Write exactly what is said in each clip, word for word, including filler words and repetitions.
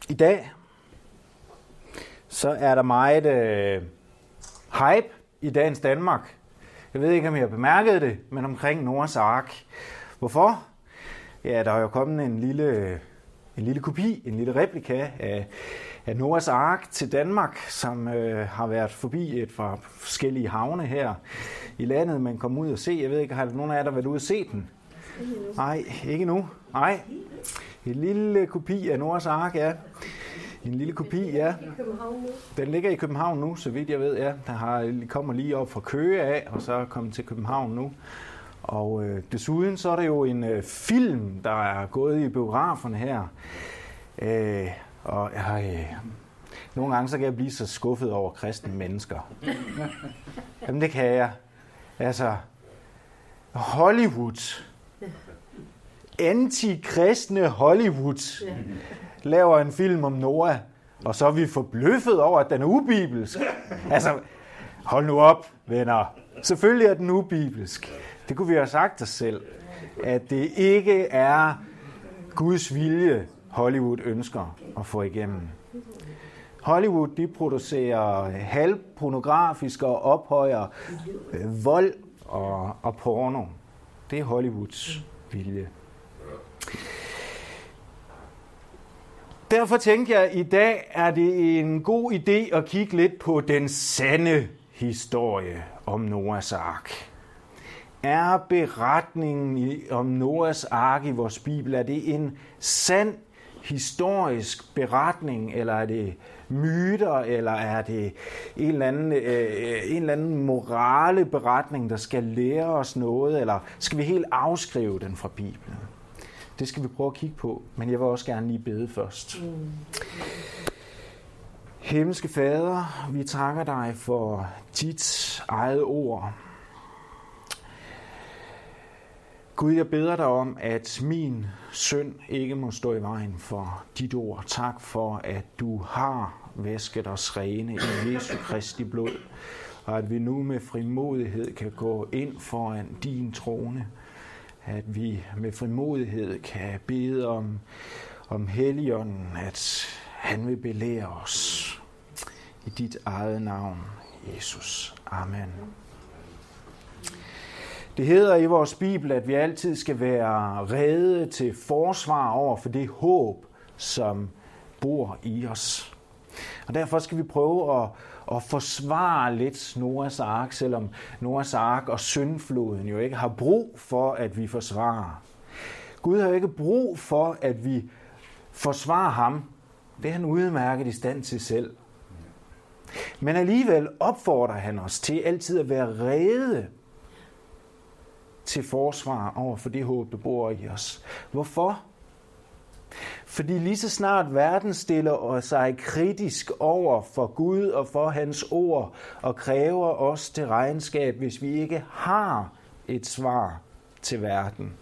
I dag, så er der meget øh, hype i dagens Danmark. Jeg ved ikke, om I har bemærket det, men omkring Noahs Ark. Hvorfor? Ja, der er jo kommet en lille, en lille kopi, en lille replika af, af Noahs Ark til Danmark, som øh, har været forbi et fra forskellige havne her i landet, man kom ud og se. Jeg ved ikke, har der nogen af jer, der været ude og se den? Nej, ikke nu. Nej. En lille kopi af Noahs Ark, ja. En lille kopi, ja. Den ligger i København nu, så vidt jeg ved, ja. Der har, kommer lige op fra Køge af, og så er kommet til København nu. Og øh, desuden så er der jo en øh, film, der er gået i biograferne her. Øh, og øh, nogle gange så kan jeg blive så skuffet over kristne mennesker. Jamen det kan jeg. Altså, Hollywood, antikristne Hollywood, laver en film om Noah, og så er vi forbløffet over, at den er ubibelsk. Altså, hold nu op, venner. Selvfølgelig er den ubibelsk. Det kunne vi have sagt os selv, at det ikke er Guds vilje, Hollywood ønsker at få igennem. Hollywood, de producerer halvpornografisk og ophøjer øh, vold og, og porno. Det er Hollywoods vilje. Derfor tænkte jeg, at i dag er det en god idé at kigge lidt på den sande historie om Noahs Ark. Er beretningen om Noahs Ark i vores Bibel, er det en sand historisk beretning, eller er det myter, eller er det en eller anden, øh, en eller anden morale beretning, der skal lære os noget, eller skal vi helt afskrive den fra Bibelen? Det skal vi prøve at kigge på, men jeg vil også gerne lige bede først. Mm. Himmelske Fader, vi takker dig for dit eget ord. Gud, jeg beder dig om, at min synd ikke må stå i vejen for dit ord. Tak for, at du har væsket os rene i Jesu Kristi blod, og at vi nu med frimodighed kan gå ind foran din trone. At vi med frimodighed kan bede om, om Helligånden, at han vil belære os i dit eget navn, Jesus. Amen. Det hedder i vores Bibel, at vi altid skal være rede til forsvar over for det håb, som bor i os. Og derfor skal vi prøve at, at forsvare lidt Noahs Ark, selvom Noahs Ark og syndfloden jo ikke har brug for, at vi forsvarer. Gud har jo ikke brug for, at vi forsvarer ham. Det er han udmærket i stand til selv. Men alligevel opfordrer han os til altid at være rede til forsvar over for det håb, der bor i os. Hvorfor? Fordi lige så snart verden stiller sig kritisk over for Gud og for hans ord og kræver os til regnskab, hvis vi ikke har et svar til verden,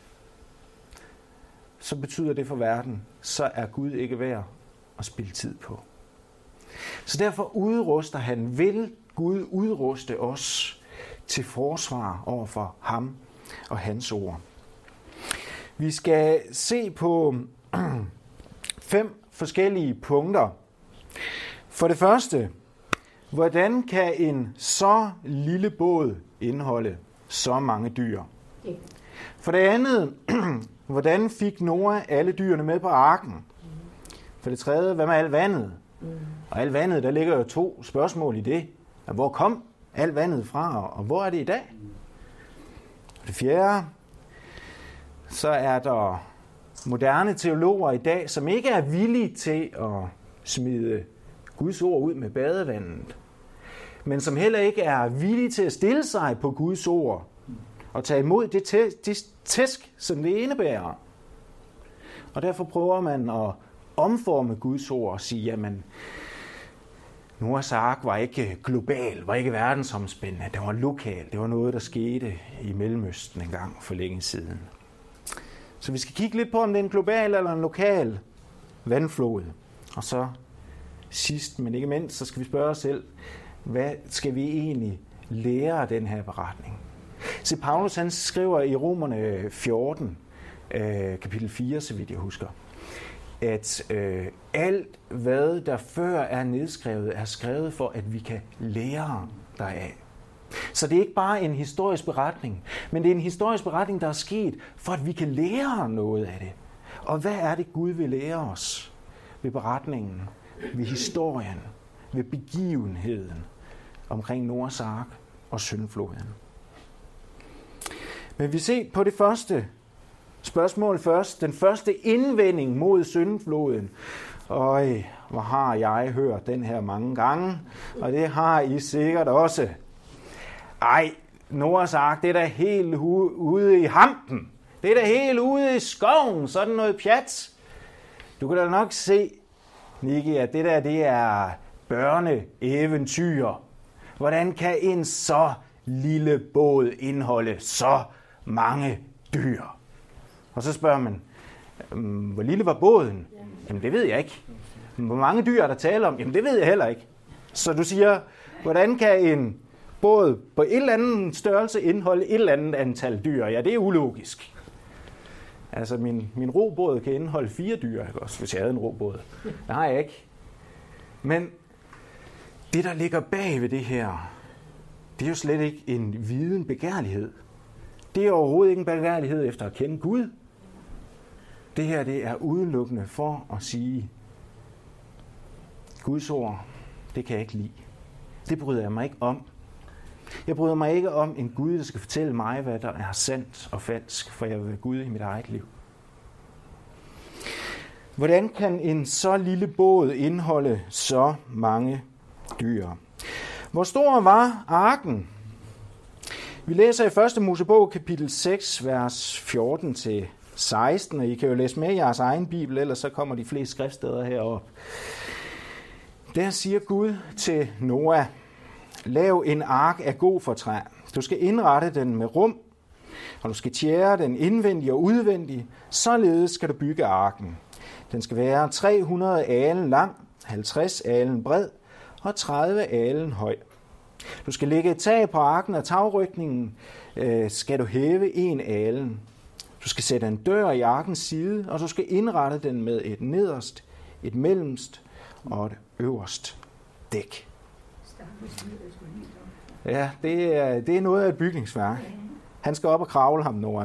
så betyder det for verden, så er Gud ikke værd at spilde tid på. Så derfor udruster han, vil Gud udruste os til forsvar over for ham og hans ord. Vi skal se på fem forskellige punkter. For det første, hvordan kan en så lille båd indeholde så mange dyr? For det andet, hvordan fik Noah alle dyrene med på arken? For det tredje, hvad med alt vandet? Og alt vandet, der ligger jo to spørgsmål i det. Hvor kom alt vandet fra, og hvor er det i dag? For det fjerde, så er der moderne teologer i dag, som ikke er villige til at smide Guds ord ud med badevandet, men som heller ikke er villige til at stille sig på Guds ord og tage imod det, tæ- det tæsk, som det indebærer. Og derfor prøver man at omforme Guds ord og sige, jamen, Noahs Ark var ikke global, var ikke verdensomspændende, det var lokal, det var noget, der skete i Mellemøsten en gang for længe siden. Så vi skal kigge lidt på, om det er en global eller en lokal vandflod. Og så sidst, men ikke mindst, så skal vi spørge os selv, hvad skal vi egentlig lære af den her beretning? Så Paulus han skriver i Romerne fjorten, kapitel fire, så vidt jeg husker. at øh, alt, hvad der før er nedskrevet, er skrevet for, at vi kan lære deraf. Så det er ikke bare en historisk beretning, men det er en historisk beretning, der er sket, for at vi kan lære noget af det. Og hvad er det, Gud vil lære os ved beretningen, ved historien, ved begivenheden omkring Noas ark og syndfloden? Men vi ser på det første spørgsmål først. Den første indvending mod syndfloden. Øj, hvor har jeg hørt den her mange gange, og det har I sikkert også. Ej, Noas ark, det er da helt ude i hampen. Det er da helt ude i skoven, sådan noget pjat. Du kan da nok se, Nicky, at det der, det er børneeventyr. Hvordan kan en så lille båd indeholde så mange dyr? Og så spørger man, hvor lille var båden? Jamen, det ved jeg ikke. Hvor mange dyr er der tale om? Jamen, det ved jeg heller ikke. Så du siger, hvordan kan en båd på et eller andet størrelse indeholde et eller andet antal dyr? Ja, det er ulogisk. Altså, min, min robåd kan indeholde fire dyr, ikke også, hvis jeg havde en robåd. Det har jeg ikke. Men det, der ligger bag ved det her, det er jo slet ikke en viden begærlighed. Det er overhovedet ikke en begærlighed efter at kende Gud. Det her, det er udelukkende for at sige, Guds ord, det kan jeg ikke lide. Det bryder jeg mig ikke om. Jeg bryder mig ikke om en Gud, der skal fortælle mig, hvad der er sandt og falsk, for jeg vil være Gud i mit eget liv. Hvordan kan en så lille båd indeholde så mange dyr? Hvor stor var arken? Vi læser i første Mosebog kapitel seks, vers fjorten til seksten, og I kan jo læse med i jeres egen bibel, ellers så kommer de fleste skriftsteder herop. Der siger Gud til Noah, lav en ark af god for træ. Du skal indrette den med rum, og du skal tjære den indvendig og udvendig. Således skal du bygge arken. Den skal være tre hundrede alen lang, halvtreds alen bred og tredive alen høj. Du skal lægge et tag på arken, og tagrygningen øh, skal du hæve en alen. Du skal sætte en dør i arkens side, og du skal indrette den med et nederst, et mellemst og et øverst dæk. Ja, det er, det er noget af et bygningsværk. Han skal op og kravle ham, Noah.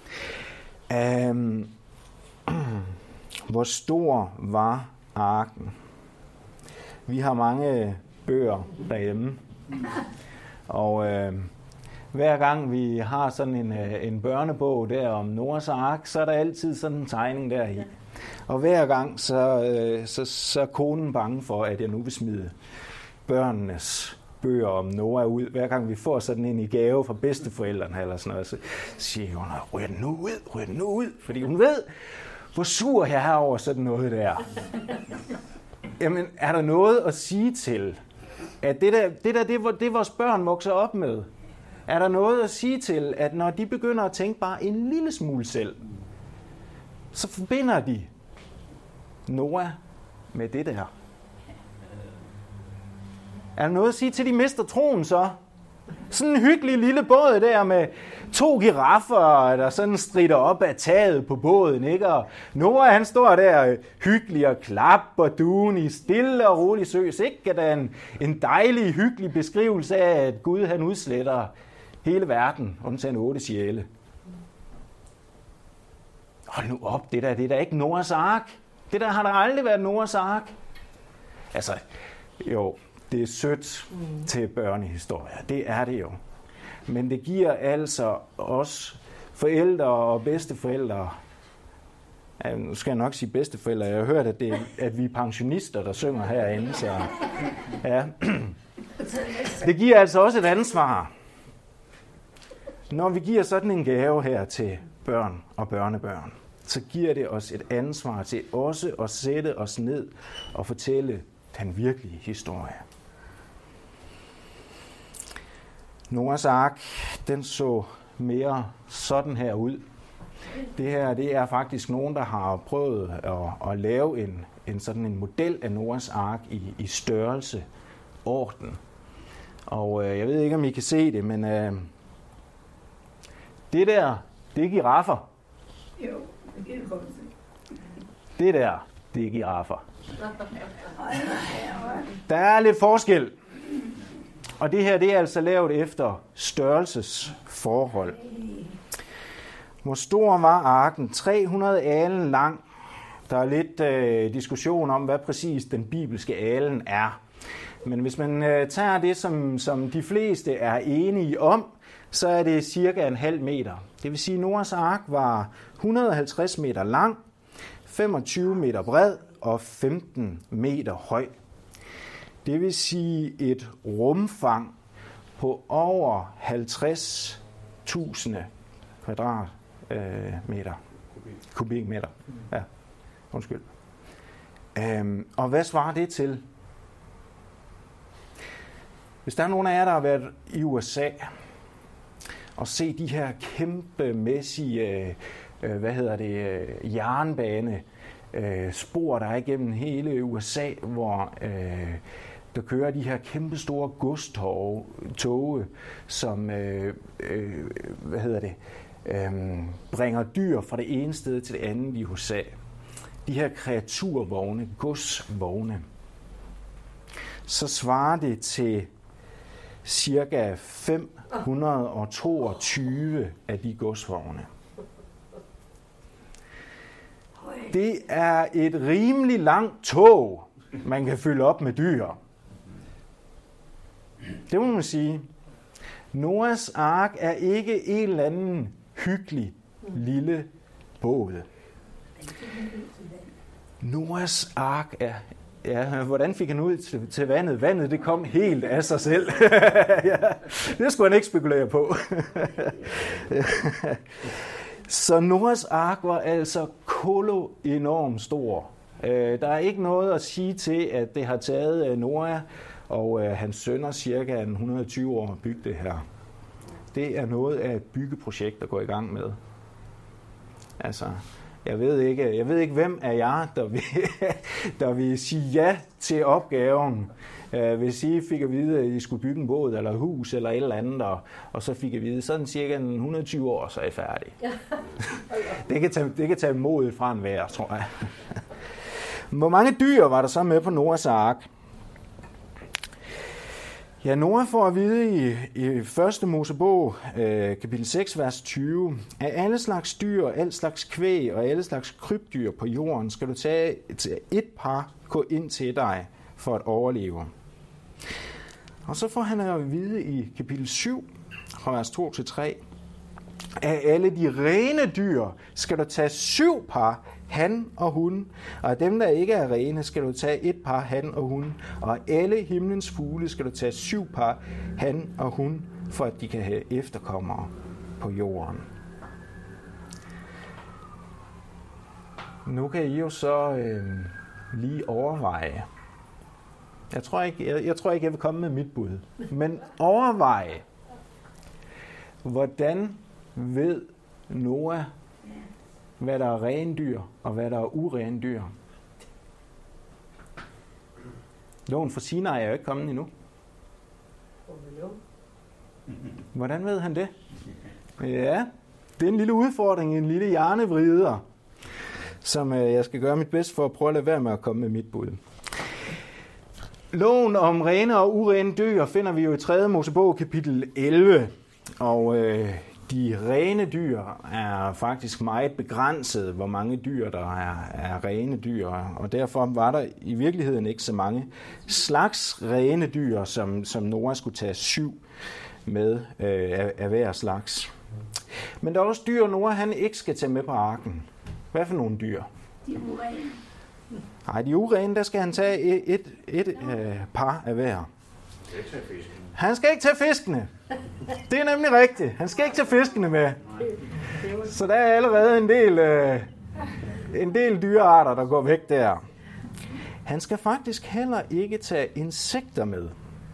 Um, hvor stor var arken? Vi har mange bøger derhjemme. Og øh, hver gang vi har sådan en, en børnebog der om Noas ark, så er der altid sådan en tegning der i. Og hver gang så, øh, så, så er konen bange for, at jeg nu vil smide børnenes bøger om Noah ud. Hver gang vi får sådan en i gave fra bedsteforældrene eller sådan noget, så siger hun, ryger den nu ud, ryger den nu ud, fordi hun ved, hvor sur jeg er over sådan noget der. Jamen, er der noget at sige til, at det der, det der, det, det vores børn vokser op med, er der noget at sige til, at når de begynder at tænke bare en lille smule selv, så forbinder de Noah med det der. Er der noget at sige til, de mister troen så? Sådan en hyggelig lille båd der med to giraffer, der sådan strider op af taget på båden, ikke? Og Noah, han står der hyggelig og klapper duen i stille og rolig søs. Ikke? Der er en, en dejlig, hyggelig beskrivelse af, at Gud, han udsletter hele verden, undtagen otte sjæle. Hold nu op, det der, det der er ikke Noahs ark. Det der har der aldrig været Noahs ark. Altså, jo, det er sødt mm. til børnehistorier. Det er det jo. Men det giver altså os forældre og bedsteforældre, ja, nu skal jeg nok sige bedsteforældre, jeg har hørt, at, det, at vi er pensionister, der synger herinde, så ja. Det giver altså også et ansvar, når vi giver sådan en gave her til børn og børnebørn, så giver det os et ansvar til også at sætte os ned og fortælle den virkelige historie. Noahs ark, den så mere sådan her ud. Det her, det er faktisk nogen, der har prøvet at, at lave en, en sådan en model af Noahs ark i, i størrelse, orden. Og øh, jeg ved ikke, om I kan se det, men øh, det der, det er giraffer. Jo, det kan jeg godt se. Det der, Det er giraffer. Der er lidt forskel. Og det her, det er altså lavet efter størrelsesforhold. Hvor stor var arken? tre hundrede alen lang. Der er lidt øh, diskussion om, hvad præcis den bibelske alen er. Men hvis man øh, tager det, som, som de fleste er enige om, så er det cirka en halv meter. Det vil sige, at Noahs ark var et hundrede og halvtreds meter lang, femogtyve meter bred og femten meter høj. Det vil sige et rumfang på over halvtreds tusind kvadratmeter. Kubikmeter. Ja, undskyld. Øhm, og hvad svarer det til? Hvis der er nogen af jer, der har været i U S A og se de her kæmpemæssige, øh, hvad hedder det, øh, jernbane, øh, spor, der er igennem hele U S A, hvor øh, der kører de her kæmpestore godstoge, som øh, øh, hvad hedder det, øh, bringer dyr fra det ene sted til det andet i U S A. De her kreaturvogne, godsvogne, så svarer det til cirka fem hundrede og toogtyve af de godsvogne. Det er et rimelig langt tog, man kan fylde op med dyr. Det må man sige. Noahs ark er ikke en eller anden hyggelig lille båd. Noahs ark er... Ja, hvordan fik han ud til, til vandet? Vandet, det kom helt af sig selv. Ja, det skulle han ikke spekulere på. Så Noahs ark var altså kolo enormt stor. Der er ikke noget at sige til, at det har taget Noah og hans sønner cirka et hundrede og tyve år at bygge det her. Det er noget af et byggeprojekt, der går i gang med. Altså... Jeg ved ikke, jeg ved ikke hvem af jer, der vil, der vil sige ja til opgaven. Hvis I fik at vide, at I skulle bygge en båd eller et hus eller et eller andet, og, og så fik at vide, sådan cirka et hundrede og tyve år, så er I færdige. Det kan tage, det kan tage modet fra en hver, tror jeg. Hvor mange dyr var der så med på Noahs ark? Ja, Noah får at vide i, i første Mosebog, øh, kapitel seks, vers tyve, at alle slags dyr, alle slags kvæg og alle slags krybdyr på jorden skal du tage et par gå ind til dig for at overleve. Og så får han at vide i kapitel syv, fra vers to til tre, at alle de rene dyr skal du tage syv par, han og hun, og af dem, der ikke er rene, skal du tage et par, han og hun, og alle himlens fugle skal du tage syv par, han og hun, for at de kan have efterkommere på jorden. Nu kan I jo så øh, lige overveje. Jeg tror, ikke, jeg, jeg tror ikke, jeg vil komme med mit bud, men overveje, hvordan ved Noah, hvad der er rene dyr, og hvad der er urene dyr. Loven for Sinai er jo ikke kommet endnu. Hvordan ved han det? Ja, det er en lille udfordring, en lille hjernevrider, som jeg skal gøre mit bedste for at prøve at lade være med at komme med mit bud. Loven om rene og urene dyr finder vi jo i tredje Mosebog kapitel elleve, og øh, de rene dyr er faktisk meget begrænset, hvor mange dyr der er, er rene dyr, og derfor var der i virkeligheden ikke så mange slags rene dyr, som, som Noah skulle tage syv med øh, af, af hver slags. Men der er også dyr, Noah han ikke skal tage med på arken. Hvad for nogle dyr? De urene. Nej, de urene, der skal han tage et, et, et øh, par af hver. Han skal ikke tage fiskene. Det er nemlig rigtigt. Han skal ikke tage fiskene med. Så der er allerede en del, øh, en del dyrearter, der går væk der. Han skal faktisk heller ikke tage insekter med.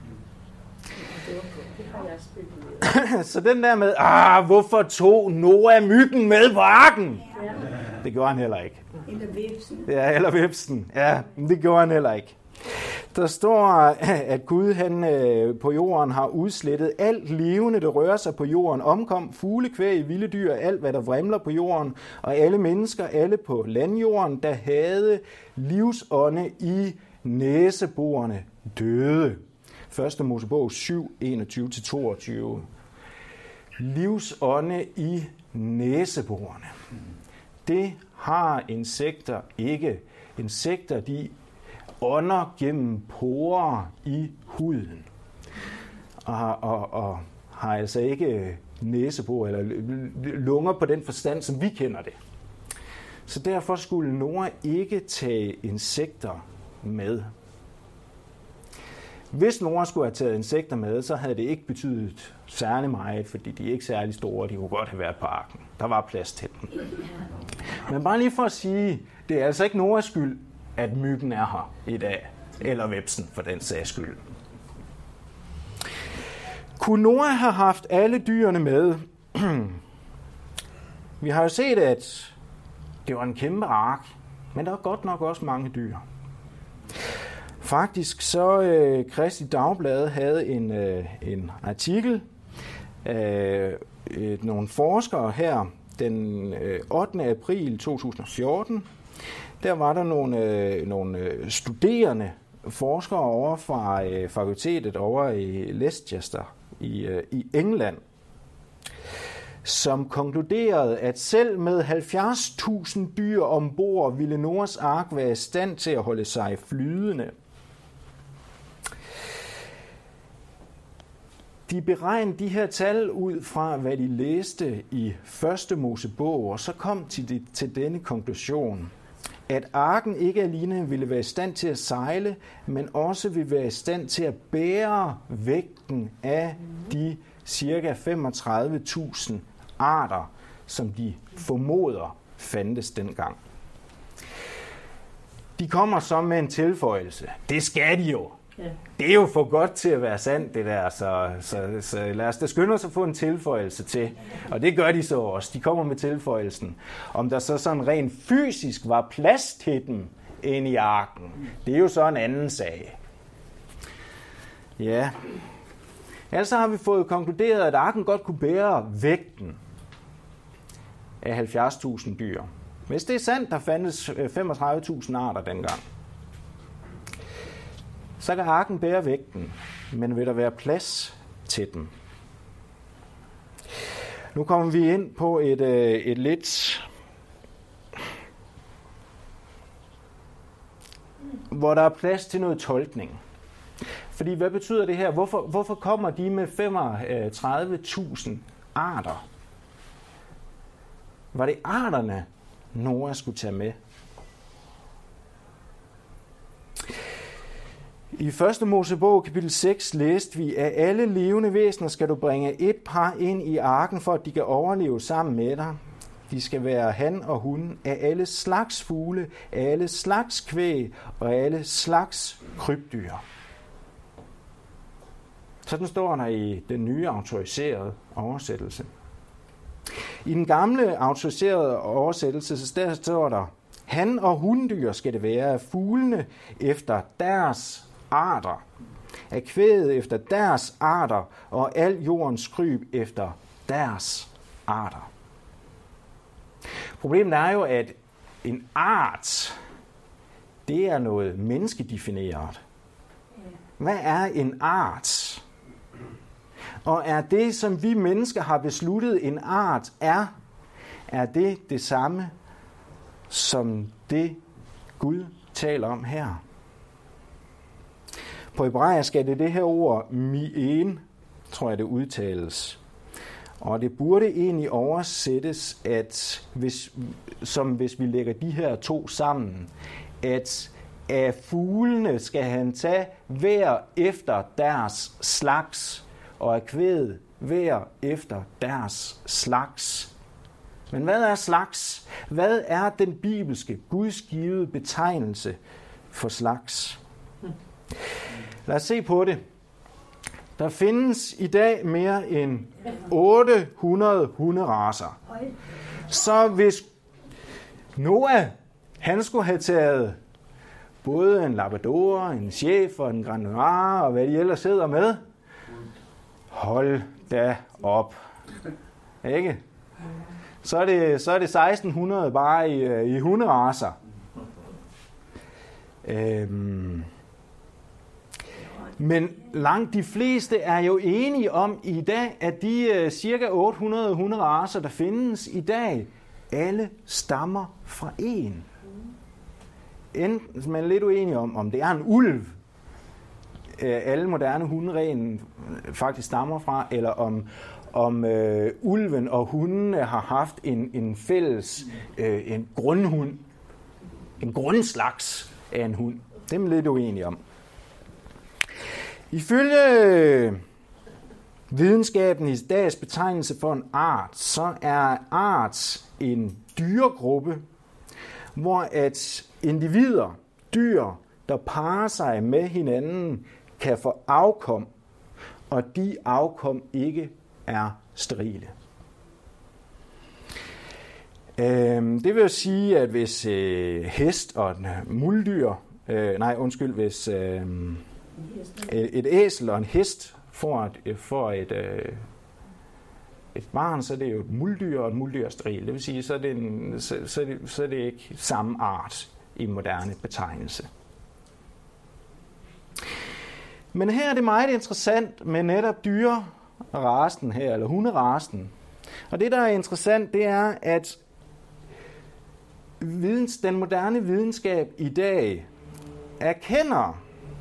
Så den der med, ah, hvorfor tog Noah myggen med på arken? Det gjorde han heller ikke. Eller vipsen. Ja, eller vipsen. Ja, det gjorde han heller ikke. Der står, at Gud han, på jorden har udslettet alt levende, der rører sig på jorden, omkom fugle, kvæg, vilde dyr, alt hvad der vrimler på jorden, og alle mennesker, alle på landjorden, der havde livsånde i næseborene, døde. Første Mosebog syv, enogtyve til toogtyve. Livsånde i næseborene. Det har insekter ikke. Insekter, de ånder gennem porer i huden. Og, og, og har altså ikke næsebor eller lunger på den forstand, som vi kender det. Så derfor skulle Noah ikke tage insekter med. Hvis Noah skulle have taget insekter med, så havde det ikke betydet særlig meget, fordi de er ikke særlig store, de kunne godt have været på arken. Der var plads til dem. Men bare lige for at sige, det er altså ikke Noahs skyld, at myggen er her i dag, eller vepsen for den sags skyld. Kunne Noah have haft alle dyrene med? Vi har jo set, at det var en kæmpe ark, men der var godt nok også mange dyr. Faktisk så øh, Kristi Dagblad havde en, øh, en artikel, øh, øh, nogle forskere her, den øh, ottende april to tusind og fjorten, der var der nogle, øh, nogle studerende forskere over fra øh, fakultetet over i Leicester i, øh, i England, som konkluderede, at selv med halvfjerds tusind dyr ombord ville Noahs ark være i stand til at holde sig flydende. De beregnede de her tal ud fra, hvad de læste i første Mosebog, og så kom til, de, til denne konklusion, at arken ikke alene ville være i stand til at sejle, men også ville være i stand til at bære vægten af de ca. femogtredive tusind arter, som de formoder fandtes dengang. De kommer så med en tilføjelse. Det skal de jo. Det er jo for godt til at være sandt, det der, så, så, så lad os da skynde os at få en tilføjelse til. Og det gør de så også. De kommer med tilføjelsen. Om der så sådan rent fysisk var plads til dem inde i arken, det er jo så en anden sag. Ja. Altså har vi fået konkluderet, at arken godt kunne bære vægten af halvfjerds tusind dyr. Hvis det er sandt, der fandtes femogtredive tusind arter dengang, så kan arken bære vægten, men vil der være plads til den? Nu kommer vi ind på et, et lidt, hvor der er plads til noget tolkning. Fordi hvad betyder det her? Hvorfor, hvorfor kommer de med femogtredive tusind arter? Var det arterne, Noah skulle tage med? I første Mosebog kapitel seks læste vi, at alle levende væsener skal du bringe et par ind i arken, for at de kan overleve sammen med dig. De skal være han og hun af alle slags fugle, af alle slags kvæg og af alle slags krybdyr. Sådan står der i den nye autoriserede oversættelse. I den gamle autoriserede oversættelse, så der står der, han og hundyr skal det være, af fuglene efter deres arter, af kvæget efter deres arter, og al jordens kryb efter deres arter. Problemet er jo, at en art, det er noget menneskedefineret. Hvad er en art? Og er det, som vi mennesker har besluttet en art er, er det det samme som det Gud taler om her? På hebraisk er det det her ord mien, tror jeg det udtales. Og det burde egentlig oversættes, at hvis, som hvis vi lægger de her to sammen, at af fuglene skal han tage hver efter deres slags, og af kvæget hver efter deres slags. Men hvad er slags? Hvad er den bibelske, gudsgivede betegnelse for slags? Lad os se på det. Der findes i dag mere end otte hundrede hunderacer. Så hvis Noah, han skulle have taget både en labrador, en chef og en grand noir og hvad de ellers sidder med. Hold da op. Ikke? Så er det, så er det seksten hundrede bare i, i hunderacer. Øhm. Men langt de fleste er jo enige om i dag, at de uh, cirka otte hundrede hunderacer, der findes i dag, alle stammer fra en. Enten man er lidt uenige om, om det er en ulv, alle moderne hunderen faktisk stammer fra, eller om, om øh, ulven og hundene har haft en, en fælles øh, en grundhund, en grundslags af en hund. Det er man lidt uenige om. Ifølge videnskaben i dags betegnelse for en art, så er art en dyregruppe, hvor at individer, dyr, der parrer sig med hinanden, kan få afkom, og de afkom ikke er sterile. Det vil jo sige, at hvis øh, hest og en muldyr, øh, nej undskyld, hvis øh, et æsel og en hest får et, får et, øh, et barn, så er det jo et muldyr, og et muldyr er steril. Det vil sige, så er det, en, så, så er det, så er det ikke samme art i moderne betegnelse. Men her er det meget interessant med netop dyrerasen her, eller hunderasen. Og det, der er interessant, det er, at videns, den moderne videnskab i dag erkender,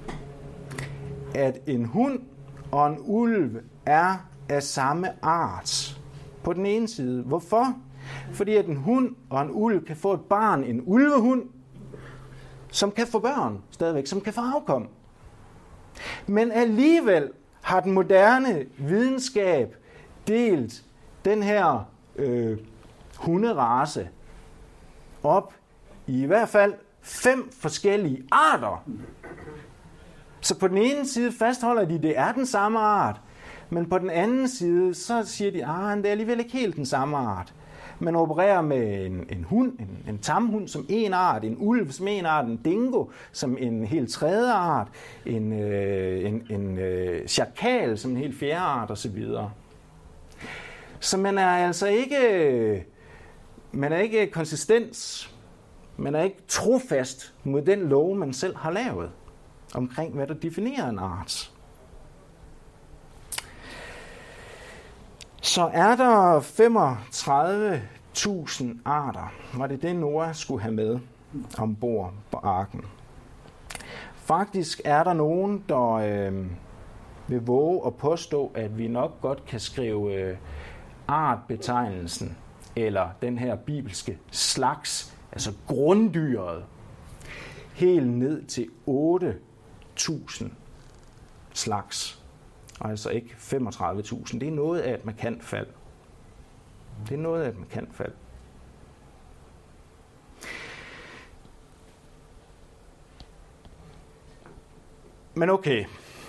at en hund og en ulv er af samme art på den ene side. Hvorfor? Fordi at en hund og en ulv kan få et barn, en ulvehund, som kan få børn stadigvæk, som kan få afkom. Men alligevel har den moderne videnskab delt den her øh, hunderace op i i hvert fald fem forskellige arter. Så på den ene side fastholder de, at det er den samme art, men på den anden side, så siger de, at det er alligevel ikke helt den samme art. Man opererer med en, en hund, en, en tamhund som en art, en ulv som en art, en dingo som en helt tredje art, en, øh, en, en øh, chakal som en helt fjerde art osv. Så man er altså ikke, man er ikke konsistens, man er ikke trofast mod den lov, man selv har lavet omkring, hvad der definerer en art. Så er der femogtredive tusind arter, var det det Noah skulle have med ombord på arken. Faktisk er der nogen, der øh, vil våge at påstå, at vi nok godt kan skrive øh, artbetegnelsen, eller den her bibelske slags, altså grunddyret, helt ned til otte tusind slags. Altså ikke femogtredive tusind. Det er noget af et markant fald. Det er noget af et markant fald. Men okay.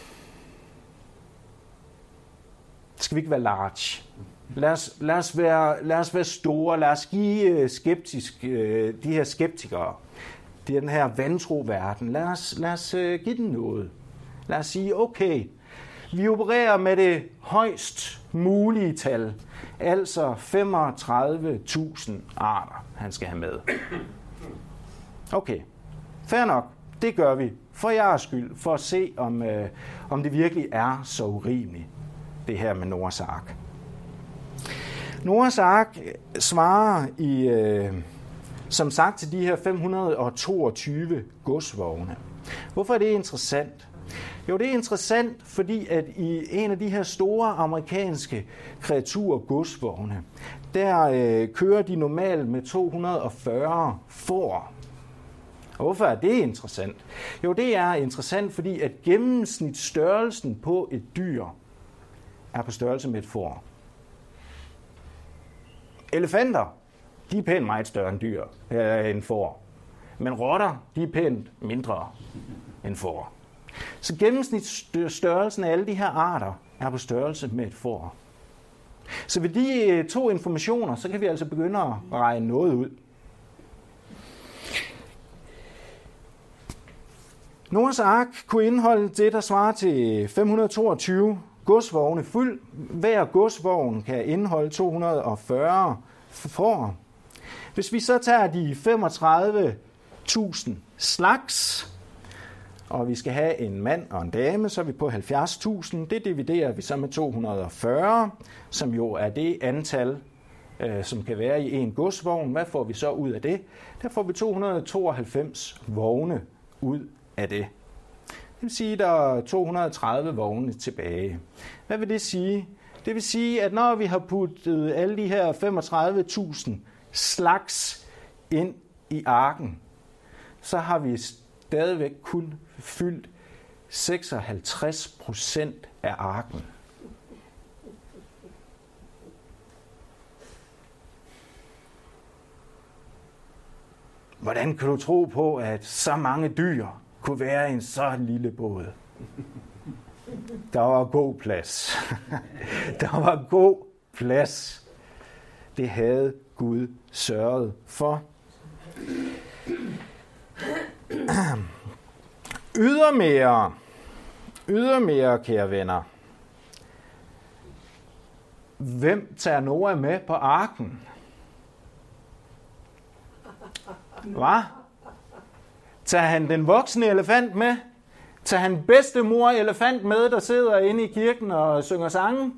Skal vi ikke være large? Lad os, lad os, være, lad os være store. Lad os give skeptisk, de her skeptikere, det er den her vantro-verden. Lad os, lad os give dem noget. Lad os sige, okay, vi opererer med det højst mulige tal, altså femogtredive tusind arter, han skal have med. Okay, fair nok, det gør vi for jeres skyld, for at se, om, øh, om det virkelig er så urimeligt, det her med Noahs ark. Noahs ark svarer i, øh, som sagt til de her fem hundrede og toogtyve godsvogne. Hvorfor er det interessant? Jo, det er interessant, fordi at i en af de her store amerikanske kreaturer godsvogne, der øh, kører de normalt med to hundrede og fyrre får. Og hvorfor er det interessant? Jo, det er interessant, fordi at gennemsnitsstørrelsen på et dyr er på størrelse med et får. Elefanter, de er pænt meget større end dyr, øh, end får. Men rotter, de er pænt mindre end får. Så gennemsnitsstørrelsen af alle de her arter er på størrelse med et får. Så ved de to informationer, så kan vi altså begynde at regne noget ud. Noahs ark kunne indeholde det, der svarer til fem hundrede og toogtyve godsvogne fuld. Hver godsvogn kan indeholde to hundrede og fyrre får. Hvis vi så tager de femogtredive tusind slags, og vi skal have en mand og en dame, så er vi på halvfjerds tusind. Det dividerer vi så med to hundrede og fyrre, som jo er det antal, øh, som kan være i en godsvogn. Hvad får vi så ud af det? Der får vi to hundrede og tooghalvfems vogne ud af det. Det vil sige, at der er to hundrede og tredive vogne tilbage. Hvad vil det sige? Det vil sige, at når vi har puttet alle de her femogtredive tusind slags ind i arken, så har vi stadigvæk kun fyldt seksoghalvtreds procent af arken. Hvordan kan du tro på, at så mange dyr kunne være i en så lille båd? Der var god plads. Der var god plads. Det havde Gud sørget for. Ydermere, ydermere, kære venner. Hvem tager Noah med på arken? Hvad? Tager han den voksne elefant med? Tager han bedstemor elefant med, der sidder inde i kirken og synger sange?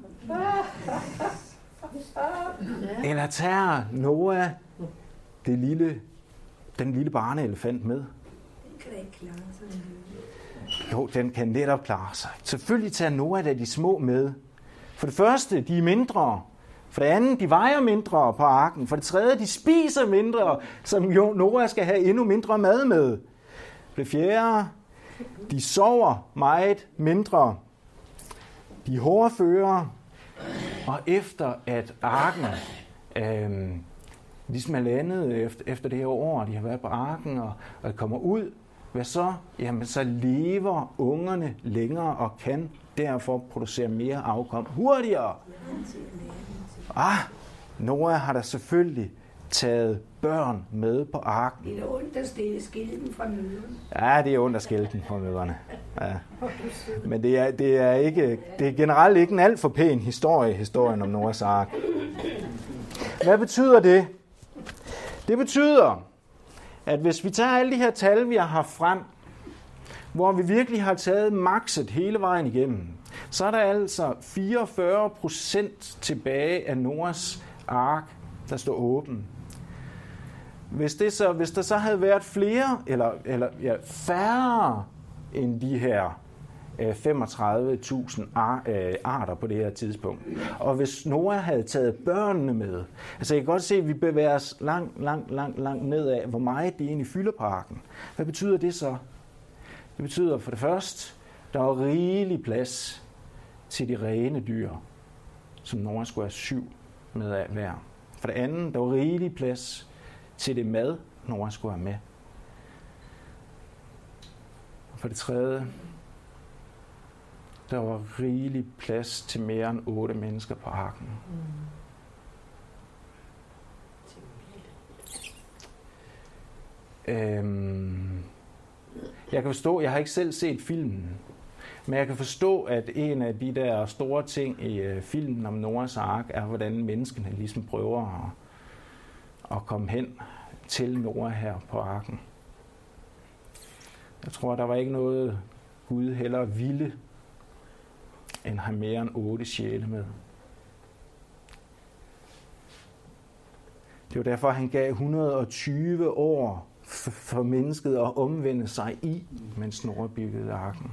Eller tager Noah det lille, den lille barneelefant med? Den kan da ikke klare sig. Jo, den kan netop klare sig. Selvfølgelig tager Noah da de små med. For det første, de er mindre. For det andet, de vejer mindre på arken. For det tredje, de spiser mindre, som jo Noah skal have endnu mindre mad med. For det fjerde, de sover meget mindre. De er hårdføre. Og efter at arken øh, ligesom er landet efter, efter det her år, de har været på arken og, og kommer ud, hvad så? Jamen, så lever ungerne længere og kan derfor producere mere afkom hurtigere. Ah, Noah har da selvfølgelig taget børn med på arken. Det er ondt at stille skilten fra møderne. Ja, det er ondt at skille den fra møderne. Ja. Men det er, det, er ikke, det er generelt ikke en alt for pæn historie, historien om Noahs ark. Hvad betyder det? Det betyder, at hvis vi tager alle de her tal, vi har haft frem, hvor vi virkelig har taget makset hele vejen igennem, så er der altså fireogfyrre procent tilbage af Noahs ark, der står åben. Hvis, det så, hvis der så havde været flere, eller, eller ja, færre end de her øh, femogtredive tusind ar, øh, arter på det her tidspunkt, og hvis Noah havde taget børnene med, altså jeg kan godt se, at vi bevæger os langt, langt, langt, langt nedad, hvor meget det egentlig fylder på arken. Hvad betyder det så? Det betyder for det første, der var rigelig plads til de rene dyr, som Noah skulle have syv med af hver. For det andet, der var rigelig plads til det mad, Noah skulle have med. Og for det tredje, der var rigelig plads til mere end otte mennesker på arken. Mm. Øhm, jeg kan forstå, jeg har ikke selv set filmen, men jeg kan forstå, at en af de der store ting i uh, filmen om Noahs ark er, hvordan menneskene ligesom prøver at, at komme hen til Noah her på arken. Jeg tror, der var ikke noget Gud hellere ville, end have mere end otte sjæle med. Det var derfor, han gav et hundrede og tyve år for mennesket at omvende sig i, mens Noah byggede arken.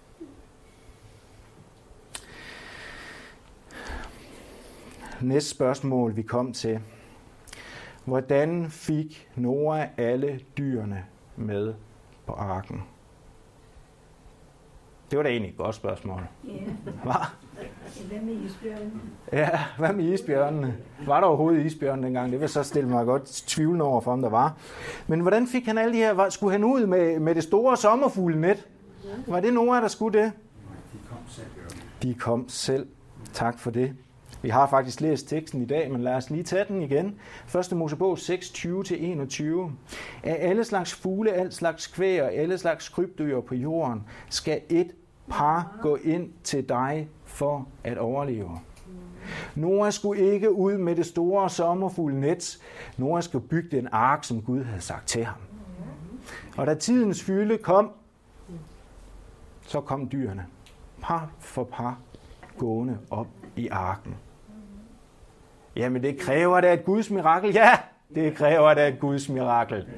Næste spørgsmål, vi kom til. Hvordan fik Noah alle dyrene med på arken? Det var da egentlig et godt spørgsmål. Ja. Hvad? Hvad med isbjørnene? Ja, hvad med isbjørnene? Var der overhovedet isbjørn dengang? Det vil så stille mig godt tvivlende over for, om der var. Men hvordan fik han alle de her? Skulle han ud med, med det store sommerfuglenet? Var det Noah, der skulle det? De kom selv. De kom selv. Tak for det. Vi har faktisk læst teksten i dag, men lad os lige tage den igen. første Mosebog seks, tyve til enogtyve. Af alle slags fugle, alt slags kvæg og alle slags krybdyr på jorden, skal et par gå ind til dig for at overleve. Noah skulle ikke ud med det store sommerfulde net. Noah skulle bygge en ark, som Gud havde sagt til ham. Og da tidens fylde kom, så kom dyrene, par for par, gående op i arken. Jamen, det kræver da et Guds mirakel. Ja, det kræver da et Guds mirakel.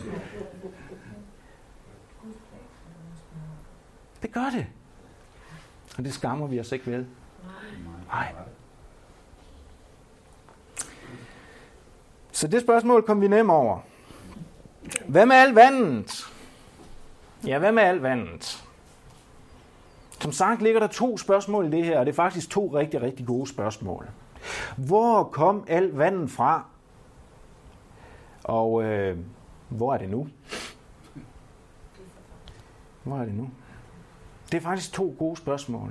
Det gør det. Og det skammer vi os ikke ved. Nej. Så det spørgsmål kom vi nem over. Hvad med alt vandet? Ja, hvad med alt vandet? Som sagt ligger der to spørgsmål i det her, og det er faktisk to rigtig, rigtig gode spørgsmål. Hvor kom alt vandet fra? Og øh, hvor er det nu? Hvor er det nu? Det er faktisk to gode spørgsmål.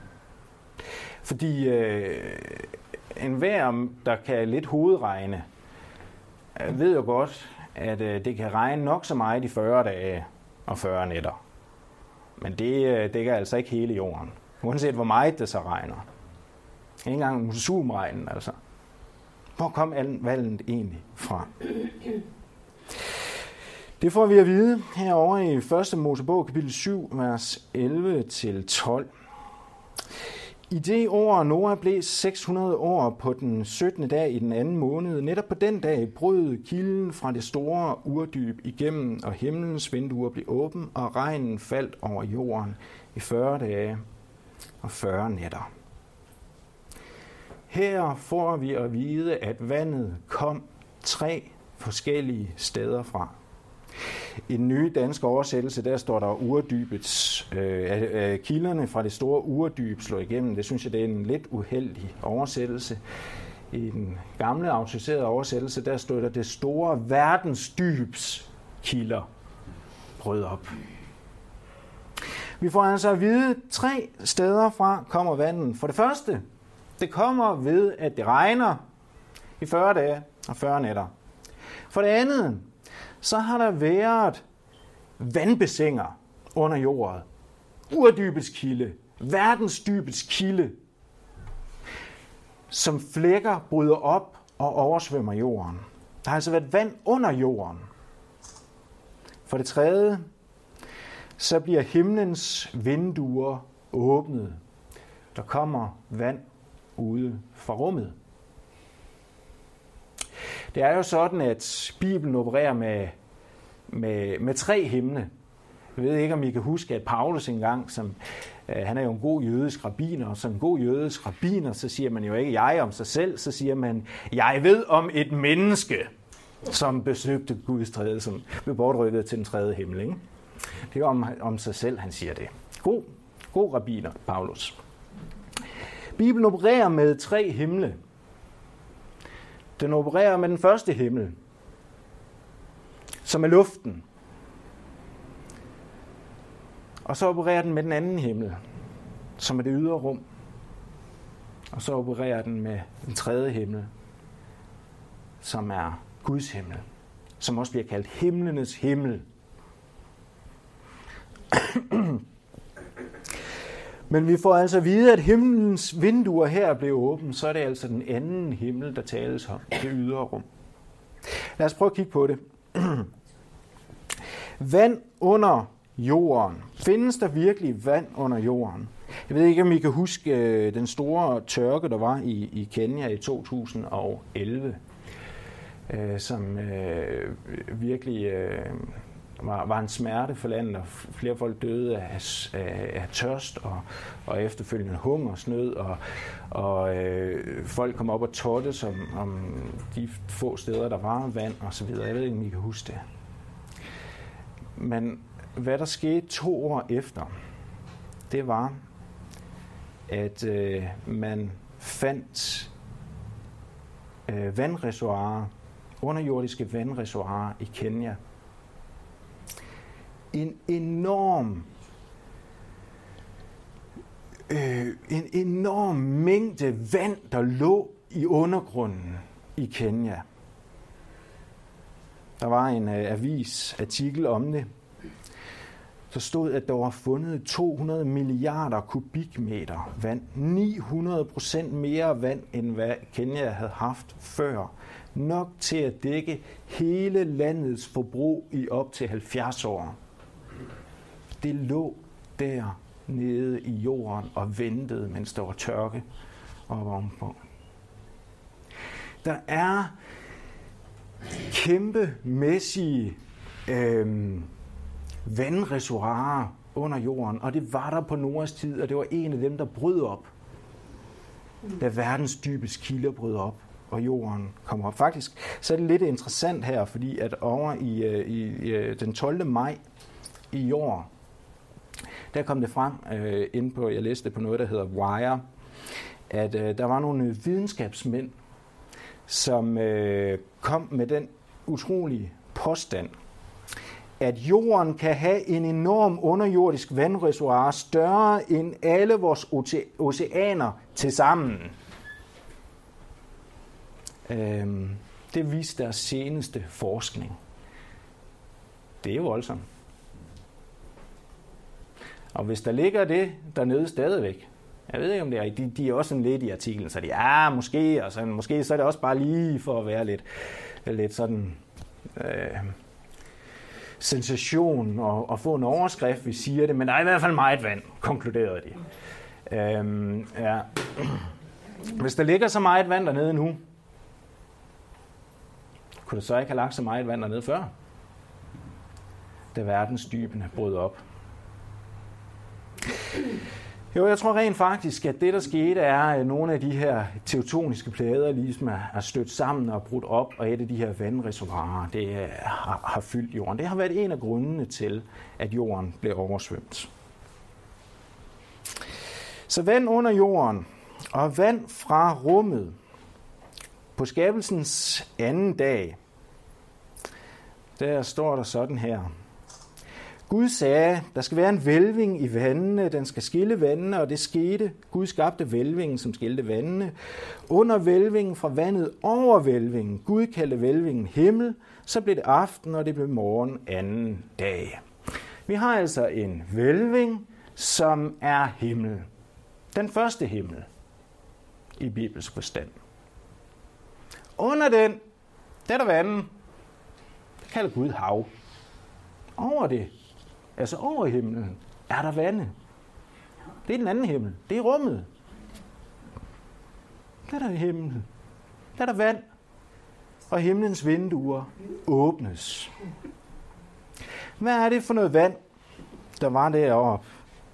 Fordi øh, enhver, der kan lidt hovedregne, øh, ved jo godt, at øh, det kan regne nok så meget i fyrre dage og fyrre nætter. Men det øh, dækker altså ikke hele jorden. Uanset hvor meget det så regner. Ikke engang zoomregnen, altså. Hvor kom alt vandet egentlig fra? Det får vi at vide herovre i første Mosebog, kapitel syv, vers elleve til tolv. I det år Noah blev seks hundrede år på den syttende dag i den anden måned, netop på den dag brød kilden fra det store urdyb igennem, og himlens vinduer blev åben, og regnen faldt over jorden i fyrre dage og fyrre nætter. Her får vi at vide, at vandet kom tre forskellige steder fra. I den nye danske oversættelse, der står der urdybets, øh, øh, kilderne fra det store urdyb slår igennem. Det synes jeg, det er en lidt uheldig oversættelse. I den gamle autoriserede oversættelse, der står der det store verdensdybs kilder brød op. Vi får altså at vide, tre steder fra kommer vandet. For det første, det kommer ved, at det regner i fyrre dage og fyrre nætter. For det andet, så har der været vandbassiner under jorden. Urdybets kilde, verdensdybets kilde, som flækker, bryder op og oversvømmer jorden. Der har altså været vand under jorden. For det tredje, så bliver himlens vinduer åbnet. Der kommer vand ude fra rummet. Det er jo sådan, at Bibelen opererer med, med, med tre himle. Jeg ved ikke, om I kan huske, at Paulus engang, som, øh, han er jo en god jødisk rabbiner, og som en god jødisk rabbiner, så siger man jo ikke jeg om sig selv, så siger man, jeg ved om et menneske, som besøgte Guds tredje, som blev bortrykket til den tredje himmel. Ikke? Det er om, om sig selv, han siger det. God, god rabbiner, Paulus. Bibelen opererer med tre himle. Den opererer med den første himmel, som er luften. Og så opererer den med den anden himmel, som er det ydre rum. Og så opererer den med den tredje himmel, som er Guds himmel, som også bliver kaldt himlenes himmel. Men vi får altså at vide, at himlens vinduer her blev åbne, så er det altså den anden himmel, der tales om, det ydre rum. Lad os prøve at kigge på det. Vand under jorden. Findes der virkelig vand under jorden? Jeg ved ikke, om I kan huske den store tørke, der var i, i Kenya i to tusind og elleve, øh, som øh, virkelig øh, var, var en smerte for landet, og flere folk døde af, af, af tørst og, og efterfølgende hungersnød, og, og øh, folk kom op og tårtes om, om de få steder, der var vand og så videre. Jeg ved ikke, om I kan huske det. Men hvad der skete to år efter, det var, at øh, man fandt øh, vandreservoirer, underjordiske vandreservoirer i Kenya. En enorm, øh, en enorm mængde vand, der lå i undergrunden i Kenya. Der var en uh, avisartikel om det. Der stod, at der var fundet to hundrede milliarder kubikmeter vand. ni hundrede procent mere vand, end hvad Kenya havde haft før. Nok til at dække hele landets forbrug i op til halvfjerds år. Det lå der nede i jorden og ventede, mens der var tørke op ovenpå. Der er kæmpemæssige øh, vandreservoirer under jorden, og det var der på Noahs tid, og det var en af dem, der brød op, da verdens dybeste kilder brød op, og jorden kom op. Faktisk så er det lidt interessant her, fordi at over i, i, i den tolvte maj i år, der kom det frem, øh, inde på, jeg læste det på noget, der hedder Wire, at øh, der var nogle videnskabsmænd, som øh, kom med den utrolige påstand, at jorden kan have en enorm underjordisk vandreservoir, større end alle vores oce- oceaner til sammen. Øhm, det viste deres seneste forskning. Det er jo voldsomt. Og hvis der ligger det dernede stadigvæk, jeg ved ikke om det er, de, de er også sådan lidt i artiklen, så de ja, måske, og så, måske så er det også bare lige for at være lidt, lidt sådan øh, sensation og, og få en overskrift, vi siger det, men der er i hvert fald meget vand, konkluderede de. Øhm, ja. Hvis der ligger så meget vand dernede nu, kunne der så ikke have lagt så meget vand dernede før, da verdensdybene brød op. Jo, jeg tror rent faktisk, at det, der skete, er, at nogle af de her tektoniske plader ligesom er stødt sammen og brudt op, og et af de her vandreservoirer, det har, har fyldt jorden. Det har været en af grundene til, at jorden blev oversvømt. Så vand under jorden og vand fra rummet på skabelsens anden dag, der står der sådan her. Gud sagde, der skal være en hvælving i vandene, den skal skille vandene, og det skete. Gud skabte hvælvingen, som skilte vandene. Under hvælvingen fra vandet over hvælvingen. Gud kaldte hvælvingen himmel, så blev det aften, og det blev morgen anden dag. Vi har altså en hvælving, som er himmel. Den første himmel i bibelsk forstand. Under den, der er der vandet. Det kalder Gud hav. Over det, altså over himlen, er der vande. Det er den anden himmel. Det er rummet. Der er der himlen. Der er der vand. Og himlens vinduer åbnes. Hvad er det for noget vand, der var deroppe?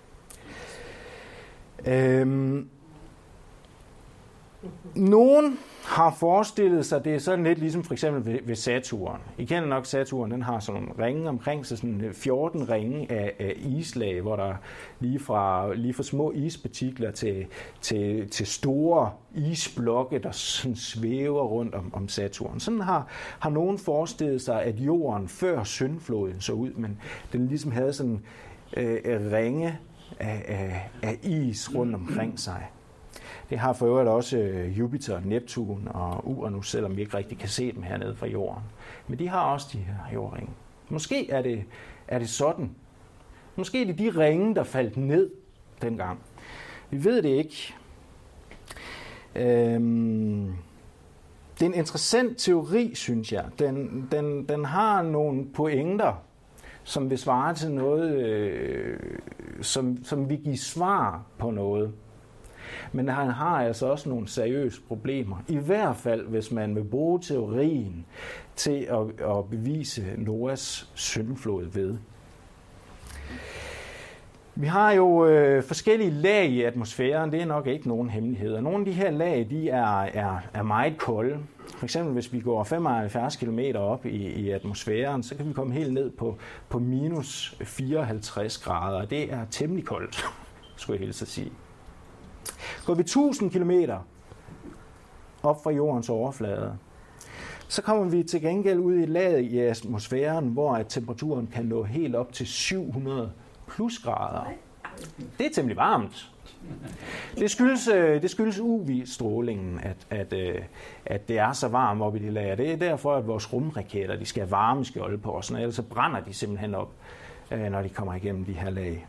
Øhm, nogen har forestillet sig, det er sådan lidt ligesom for eksempel ved, ved Saturn. I kender nok Saturn, den har sådan nogle ringe omkring sig, sådan fjorten ringe af, af islag, hvor der lige fra, lige fra små ispartikler til, til, til store isblokke, der sådan svæver rundt om, om Saturn. Sådan har, har nogen forestillet sig, at jorden før syndfloden så ud, men den ligesom havde sådan øh, ringe af, af, af is rundt omkring sig. Det har for øvrigt også Jupiter, Neptun og Uranus, selvom vi ikke rigtig kan se dem hernede fra jorden. Men de har også de her jordringe. Måske er det, er det sådan. Måske er det de ringe, der faldt ned dengang. Vi ved det ikke. Øhm, det er en interessant teori, synes jeg. Den, den, den har nogle pointer, som vil svare til noget, øh, som, som vil give svar på noget. Men han har altså også nogle seriøse problemer. I hvert fald, hvis man vil bruge teorien til at, at bevise Noahs syndflod ved. Vi har jo øh, forskellige lag i atmosfæren. Det er nok ikke nogen hemmeligheder. Nogle af de her lag, de er, er, er meget kolde. For eksempel, hvis vi går femoghalvfjerds kilometer op i, i atmosfæren, så kan vi komme helt ned på, på minus fireoghalvtreds grader. Det er temmelig koldt, skulle jeg helst sige. Går vi tusind kilometer op fra jordens overflade, så kommer vi til gengæld ud i et lag i atmosfæren, hvor temperaturen kan nå helt op til syv hundrede plus grader. det er temmelig varmt. Det skyldes, det skyldes U V-strålingen, at, at, at det er så varmt oppe i det lag. Det er derfor, at vores rumraketter de skal have varmeskjolde på os, ellers så brænder de simpelthen op, når de kommer igennem de her lag.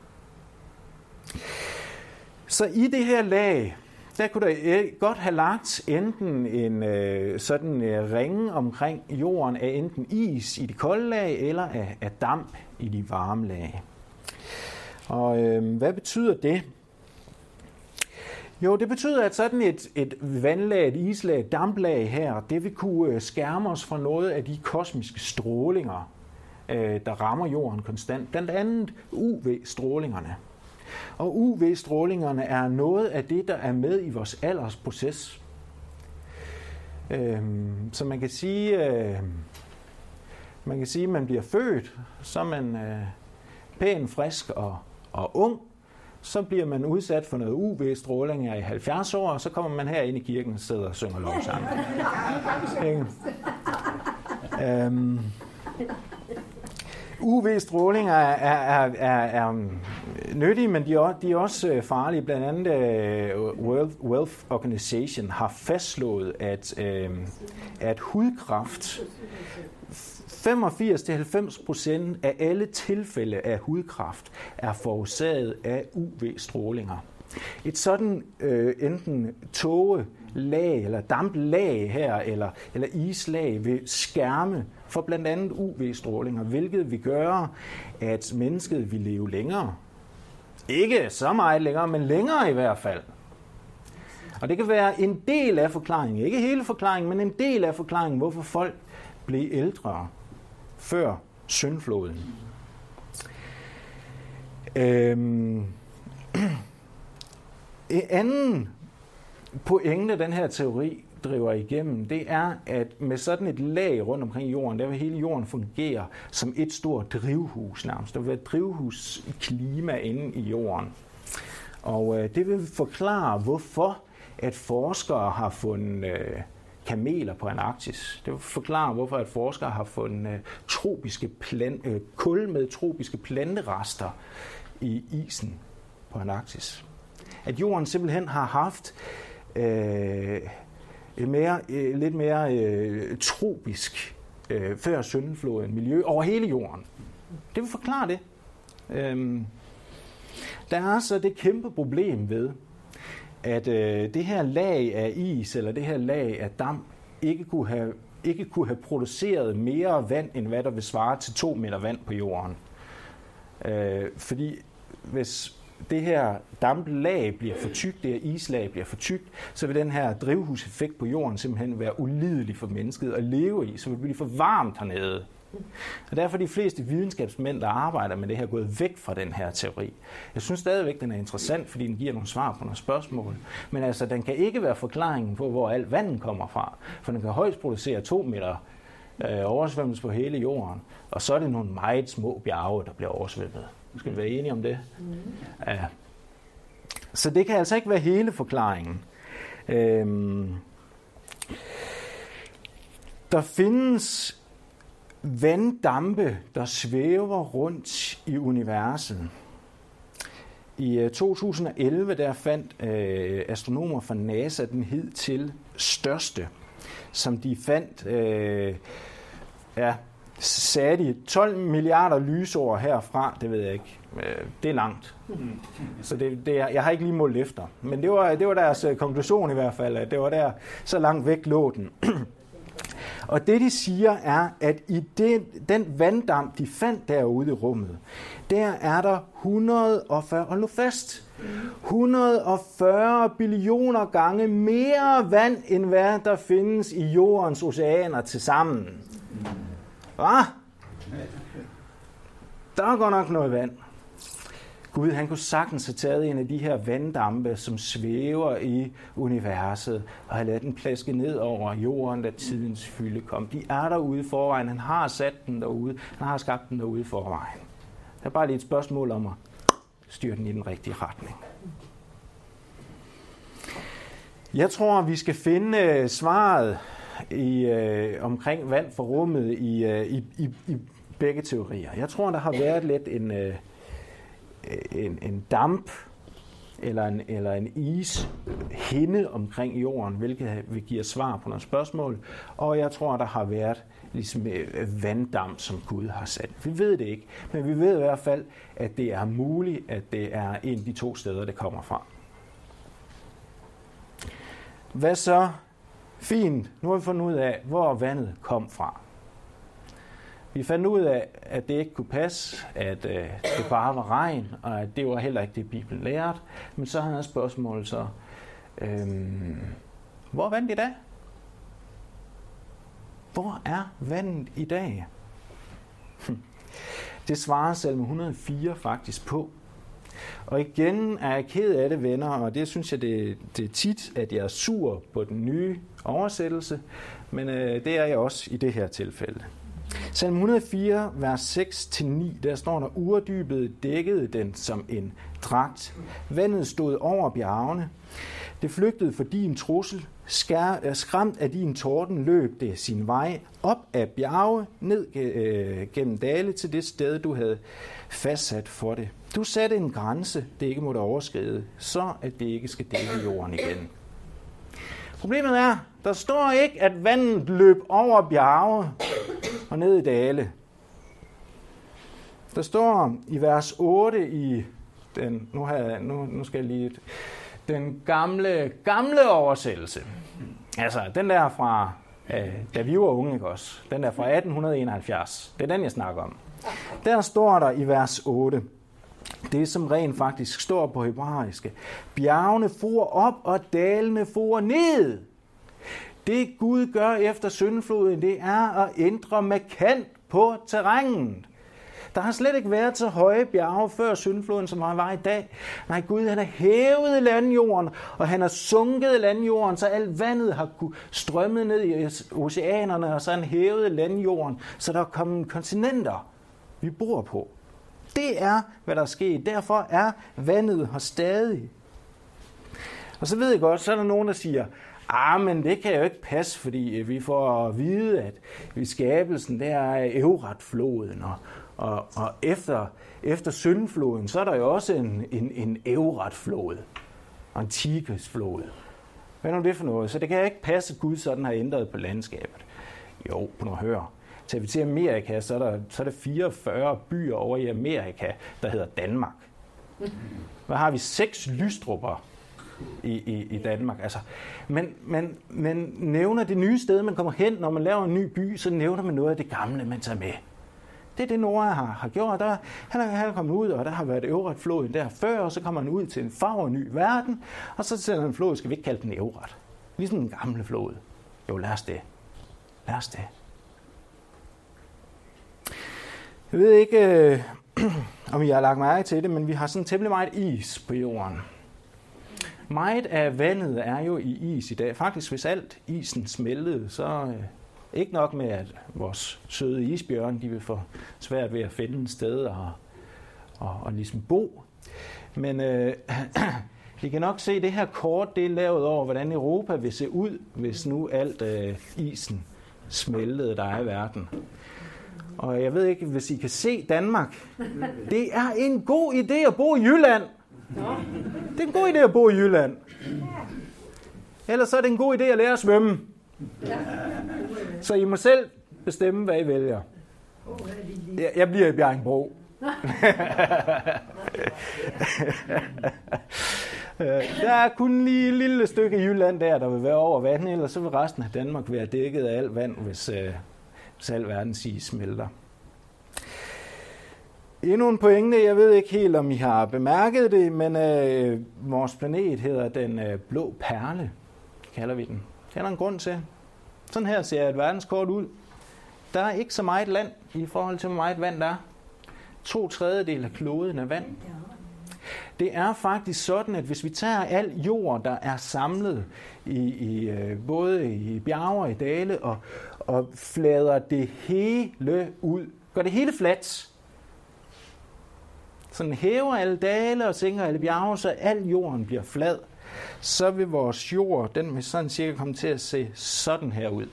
Så i det her lag, der kunne der godt have lagt enten en øh, sådan øh, ringe omkring jorden af enten is i de kolde lag, eller af, af damp i de varme lag. Og øh, hvad betyder det? Jo, det betyder, at sådan et, et vandlag, et islag, et damplag her, det vil kunne skærme os fra noget af de kosmiske strålinger, øh, der rammer jorden konstant. Blandt andet U V-strålingerne. Og U V-strålingerne er noget af det, der er med i vores aldersproces. Øhm, så man kan sige, øh, man kan sige, at man bliver født, så er man øh, pæn, frisk og, og ung. Så bliver man udsat for noget U V-stråling i halvfjerds år, og så kommer man her ind i kirken og sidder og synger lovsang. øhm, U V-strålinger er, er, er, er nyttige, men de er, de er også farlige. Blandt andet uh, World Health Organization har fastslået, at, uh, at hudkræft, femogfirs til halvfems procent af alle tilfælde af hudkræft er forårsaget af U V-strålinger. Et sådan øh, enten tågelag eller damplag her, eller, eller islag vil skærme for blandt andet U V-strålinger, hvilket vil gøre, at mennesket vil leve længere. Ikke så meget længere, men længere i hvert fald. Og det kan være en del af forklaringen, ikke hele forklaringen, men en del af forklaringen, hvorfor folk blev ældre før syndfloden. Øhm. En anden pointe, den her teori driver igennem, det er, at med sådan et lag rundt omkring jorden, der vil hele jorden fungere som et stort drivhus nærmest. Der vil være et drivhusklima inde i jorden. Og øh, det vil forklare, hvorfor at forskere har fundet øh, kameler på Antarktis. Det vil forklare, hvorfor at forskere har fundet øh, tropiske plan- øh, kul med tropiske planterester i isen på Antarktis. At jorden simpelthen har haft øh, et mere, øh, lidt mere øh, tropisk øh, før syndfloden miljø over hele jorden. Det vil forklare det. Øhm, der er så det kæmpe problem ved, at øh, det her lag af is eller det her lag af damp ikke kunne have, ikke kunne have produceret mere vand, end hvad der vil svare til to meter vand på jorden. Øh, fordi hvis det her damplag bliver for tykt, det her islag bliver for tykt, så vil den her drivhuseffekt på jorden simpelthen være ulidelig for mennesket at leve i, så vil det blive for varmt hernede. Og derfor er de fleste videnskabsmænd, der arbejder med det her, gået væk fra den her teori. Jeg synes stadigvæk, den er interessant, fordi den giver nogle svar på nogle spørgsmål. Men altså, den kan ikke være forklaringen på, hvor alt vandet kommer fra, for den kan højst producere to meter øh, oversvømmelse på hele jorden, og så er det nogle meget små bjerge, der bliver oversvømmet. Skal vi være enige om det? Mm. Ja. Så det kan altså ikke være hele forklaringen. Øhm, der findes vanddampe, der svæver rundt i universet. I to tusind og elleve der fandt øh, astronomer fra NASA den hidtil største, som de fandt øh, ja, sagde de tolv milliarder lysår herfra, det ved jeg ikke. Det er langt. Så det, det er, jeg har ikke lige målt efter. Men det var, det var deres konklusion i hvert fald, at det var der, så langt væk lå den. Og det de siger er, at i det, den vanddamp, de fandt derude i rummet, der er der et hundrede og fyrre, hold nu fast, et hundrede og fyrre billioner gange mere vand, end hvad der findes i jordens oceaner til sammen. Hva? Der er godt nok noget vand. Gud, han kunne sagtens have taget en af de her vanddampe, som svæver i universet, og have ladet den plaske ned over jorden, da tidens fylde kom. De er derude i forvejen. Han har sat den derude. Han har skabt den derude i forvejen. Det er bare lige et spørgsmål om at styre den i den rigtige retning. Jeg tror, vi skal finde svaret i, øh, omkring vand fra rummet i, øh, i, i, i begge teorier. Jeg tror, der har været lidt en, øh, en, en damp eller en, eller en ishinde omkring jorden, hvilket vil give svar på nogle spørgsmål. Og jeg tror, der har været ligesom vanddamp, som Gud har sat. Vi ved det ikke, men vi ved i hvert fald, at det er muligt, at det er en af de to steder, det kommer fra. Hvad så? Fint. Nu har vi fundet ud af, hvor vandet kom fra. Vi fandt ud af, at det ikke kunne passe, at øh, det bare var regn, og at det var heller ikke det, Bibelen lærte. Men så har jeg spørgsmålet så, øhm, hvor er vandet i dag? Hvor er vandet i dag? Det svarer Salme et hundrede og fire faktisk på. Og igen er jeg ked af det, venner, og det synes jeg, det, det er tit, at jeg er sur på den nye oversættelse, men øh, det er jeg også i det her tilfælde. Salme et hundrede og fire, vers seks til ni, der står der, urdybet dækkede den som en dragt. Vandet stod over bjergene. Det flygtede for din trussel. Skær, skræmt af din torden løb det sin vej op af bjerge, ned øh, gennem dale til det sted, du havde fastsat for det. Du satte en grænse, det ikke måtte overskride, så at det ikke skal dække jorden igen. Problemet er, der står ikke, at vandet løb over bjerge og ned i dale. Der står i vers otte i den, nu, har jeg, nu, nu skal jeg lige, den gamle, gamle oversættelse. Altså, den der fra, øh, da vi var unge, ikke også? Den der fra atten enoghalvfjerds. Det er den, jeg snakker om. Der står der i vers otte, det som rent faktisk står på hebraiske. Bjergene for op, og dalene for ned. Det Gud gør efter syndfloden, det er at ændre markant på terrænet. Der har slet ikke været så høje bjerge før syndfloden, som der var i dag. Nej, Gud han har hævet landjorden, og han har sunket landjorden, så alt vandet har kunne strømme ned i oceanerne, og så han hævet landjorden, så der er kommet kontinenter, vi bor på. Det er, hvad der er sket. Derfor er vandet her stadig. Og så ved jeg godt, så er der nogen, der siger, ah, men det kan jo ikke passe, fordi vi får at vide, at ved skabelsen, der er Eurat-floden, og, og, og efter, efter syndfloden, så er der jo også en, en, en Eurat-flod, og en Tigris-flod. Hvad er nu det for noget? Så det kan ikke passe, at Gud sådan har ændret på landskabet. Jo, på nu høre. Tager vi til Amerika, så er, der, så er der fireogfyrre byer over i Amerika, der hedder Danmark. Hvad har vi? Seks lystrupper i, i, i Danmark. Altså, men, men, men nævner det nye sted, man kommer hen, når man laver en ny by, så nævner man noget af det gamle, man tager med. Det er det, Noah har, har gjort. Der, han, er, han er kommet ud, og der har været Eurat-floden der før, og så kommer han ud til en farve ny verden, og så sender han flod, skal vi ikke kalde den Eurat. Ligesom den gamle flod. Jo, lad os det. Lad os det. Jeg ved ikke, øh, om I har lagt mærke til det, men vi har sådan temmelig meget is på jorden. Meget af vandet er jo i is i dag. Faktisk, hvis alt isen smeltede, så øh, ikke nok med, at vores søde isbjørn, de vil få svært ved at finde et sted og, og, og ligesom bo. Men øh, I kan nok se, at det her kort, det er lavet over, hvordan Europa vil se ud, hvis nu alt øh, isen smeltede, der er i verden. Og jeg ved ikke, hvis I kan se Danmark. Det er en god idé at bo i Jylland. Det er en god idé at bo i Jylland. Ellers så er det en god idé at lære at svømme. Så I må selv bestemme, hvad I vælger. Jeg, jeg bliver i Bjerringbro. Der er kun lige et lille stykke i Jylland der, der vil være over vand, ellers så vil resten af Danmark være dækket af alt vand, hvis, hvis al verdens is smelter. Endnu en pointe, jeg ved ikke helt, om I har bemærket det, men øh, vores planet hedder den øh, blå perle, kalder vi den. Det er der en grund til. Sådan her ser et verdenskort ud. Der er ikke så meget land i forhold til, hvor meget vand der er. To tredjedel af kloden er vand. Det er faktisk sådan, at hvis vi tager al jord, der er samlet i, i øh, både i bjerge og i dale, og, og flader det hele ud, gør det hele fladt, sådan hæver alle dale og sænker alle bjerge, så al jorden bliver flad, så vil vores jord, den vil sådan cirka komme til at se sådan her ud.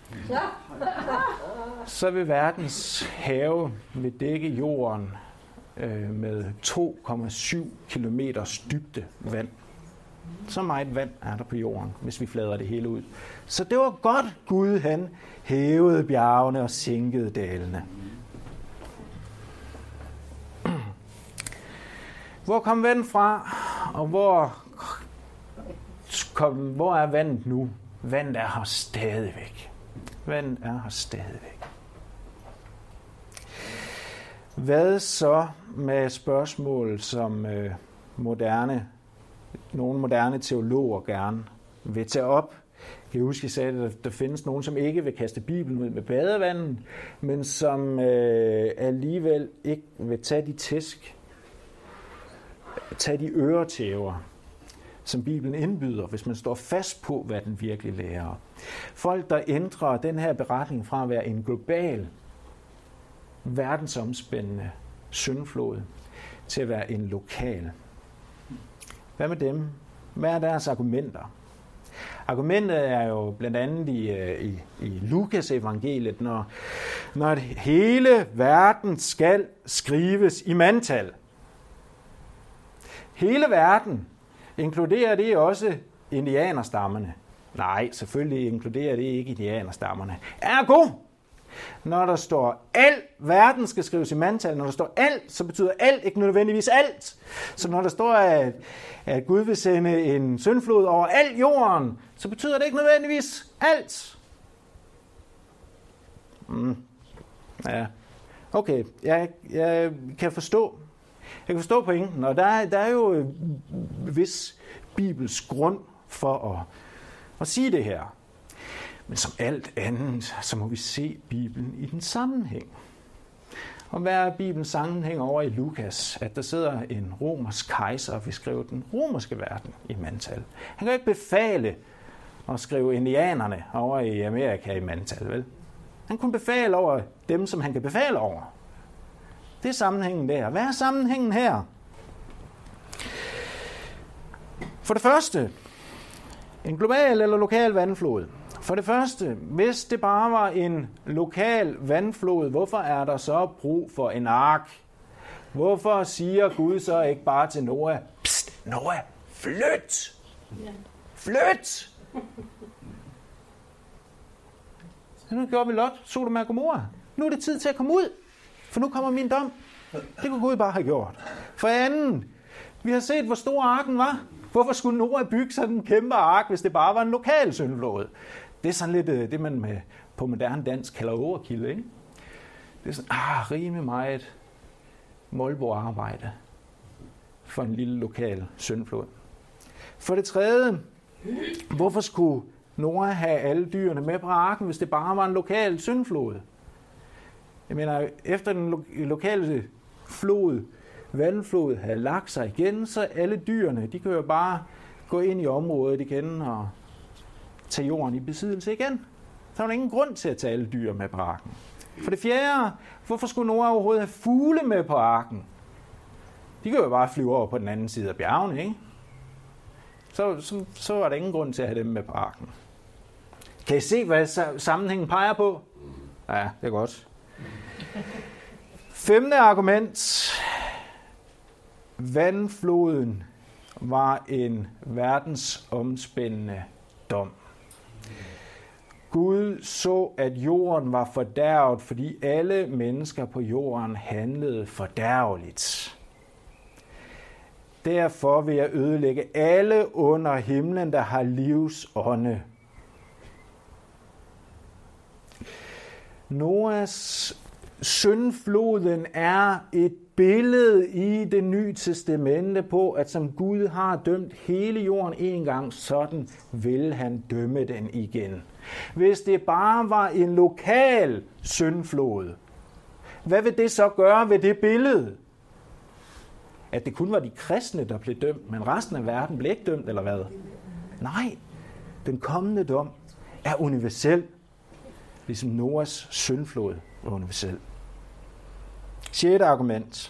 Så vil verdens have vil dække jorden øh, med to komma syv kilometers dybde vand. Så meget vand er der på jorden, hvis vi flader det hele ud. Så det var godt, Gud han hævede bjergene og sænkede dalene. Hvor kom vandet fra, og hvor, kom, hvor er vandet nu? Vandet er her stadigvæk. Vandet er her stadigvæk. Hvad så med spørgsmål, som øh, moderne, nogle moderne teologer gerne vil tage op? Jeg kan huske, at jeg sagde, at der findes nogen, som ikke vil kaste Bibelen ud med badevandet, men som øh, alligevel ikke vil tage de tæsk, tage de øretæver, som Bibelen indbyder, hvis man står fast på, hvad den virkelig lærer. Folk, der ændrer den her beretning fra at være en global, verdensomspændende syndflod til at være en lokal. Hvad med dem? Hvad er deres argumenter? Argumentet er jo blandt andet i, i, i Lukas evangeliet, når, når hele verden skal skrives i mandtal. Hele verden, inkluderer det også indianerstammerne? Nej, selvfølgelig inkluderer det ikke indianerstammerne. Ergo, når der står alt, verden skal skrives i mandtal, når der står alt, så betyder alt ikke nødvendigvis alt. Så når der står, at, at Gud vil sende en syndflod over al jorden, så betyder det ikke nødvendigvis alt. Mm. Ja, okay, jeg, jeg kan forstå. Jeg kan forstå pointen, og der, der er jo en vis bibelsk grund for at, at sige det her. Men som alt andet, så må vi se Bibelen i den sammenhæng. Og hvad er Bibelens sammenhæng over i Lukas? At der sidder en romersk kejser og vil skrive den romerske verden i mandtal. Han kan ikke befale at skrive indianerne over i Amerika i mandtal, vel? Han kunne befale over dem, som han kan befale over. Det er sammenhængen der. Hvad er sammenhængen her? For det første, en global eller lokal vandflod. For det første, hvis det bare var en lokal vandflod, hvorfor er der så brug for en ark? Hvorfor siger Gud så ikke bare til Noah, pst, Noah, flyt! Flyt! Nu gjorde vi Lot, Sodom og Gomorra. Nu er det tid til at komme ud, for nu kommer min dom. Det kunne Gud bare have gjort. For anden, vi har set, hvor stor arken var. Hvorfor skulle Noah bygge sådan en kæmpe ark, hvis det bare var en lokal syndflod? Det er sådan lidt det, man med, på moderne dansk kalder overkill, ikke? Det er sådan, ah, rimelig meget målbordarbejde for en lille lokal syndflod. For det tredje, hvorfor skulle Noah have alle dyrene med på arken, hvis det bare var en lokal syndflod? Jeg mener, efter den lo- lokale flod, vandflod havde lagt sig igen, så alle dyrene, de kan jo bare gå ind i området igen og tage jorden i besiddelse igen. Så var der ingen grund til at tage alle dyr med på arken. For det fjerde, hvorfor skulle Noah overhovedet have fugle med på arken? De kan jo bare flyve over på den anden side af bjergene, ikke? Så, så, så var der ingen grund til at have dem med på arken. Kan I se, hvad sammenhængen peger på? Ja, det er godt. Femte argument. Vandfloden var en verdensomspændende dom. Gud så, at jorden var fordærvet, fordi alle mennesker på jorden handlede fordærveligt. Derfor vil jeg ødelægge alle under himlen, der har livsånde. Noas syndfloden er et billede i Det Nye Testamente på, at som Gud har dømt hele jorden en gang, sådan vil han dømme den igen. Hvis det bare var en lokal syndflod, hvad vil det så gøre ved det billede? At det kun var de kristne, der blev dømt, men resten af verden blev ikke dømt, eller hvad? Nej, den kommende dom er universel, ligesom Noas syndflod var universel. Sjette argument.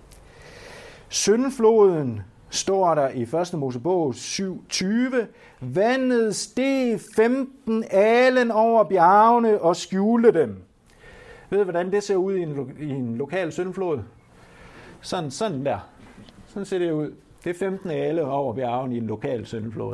Syndfloden, står der i første Mosebog syv tyve, vandet steg femten alen over bjergene og skjulte dem. Ved du, hvordan det ser ud i en, lo- i en lokal syndflod? Sådan, sådan der. Sådan ser det ud. Det er femten ale over bjergen i en lokal syndflod.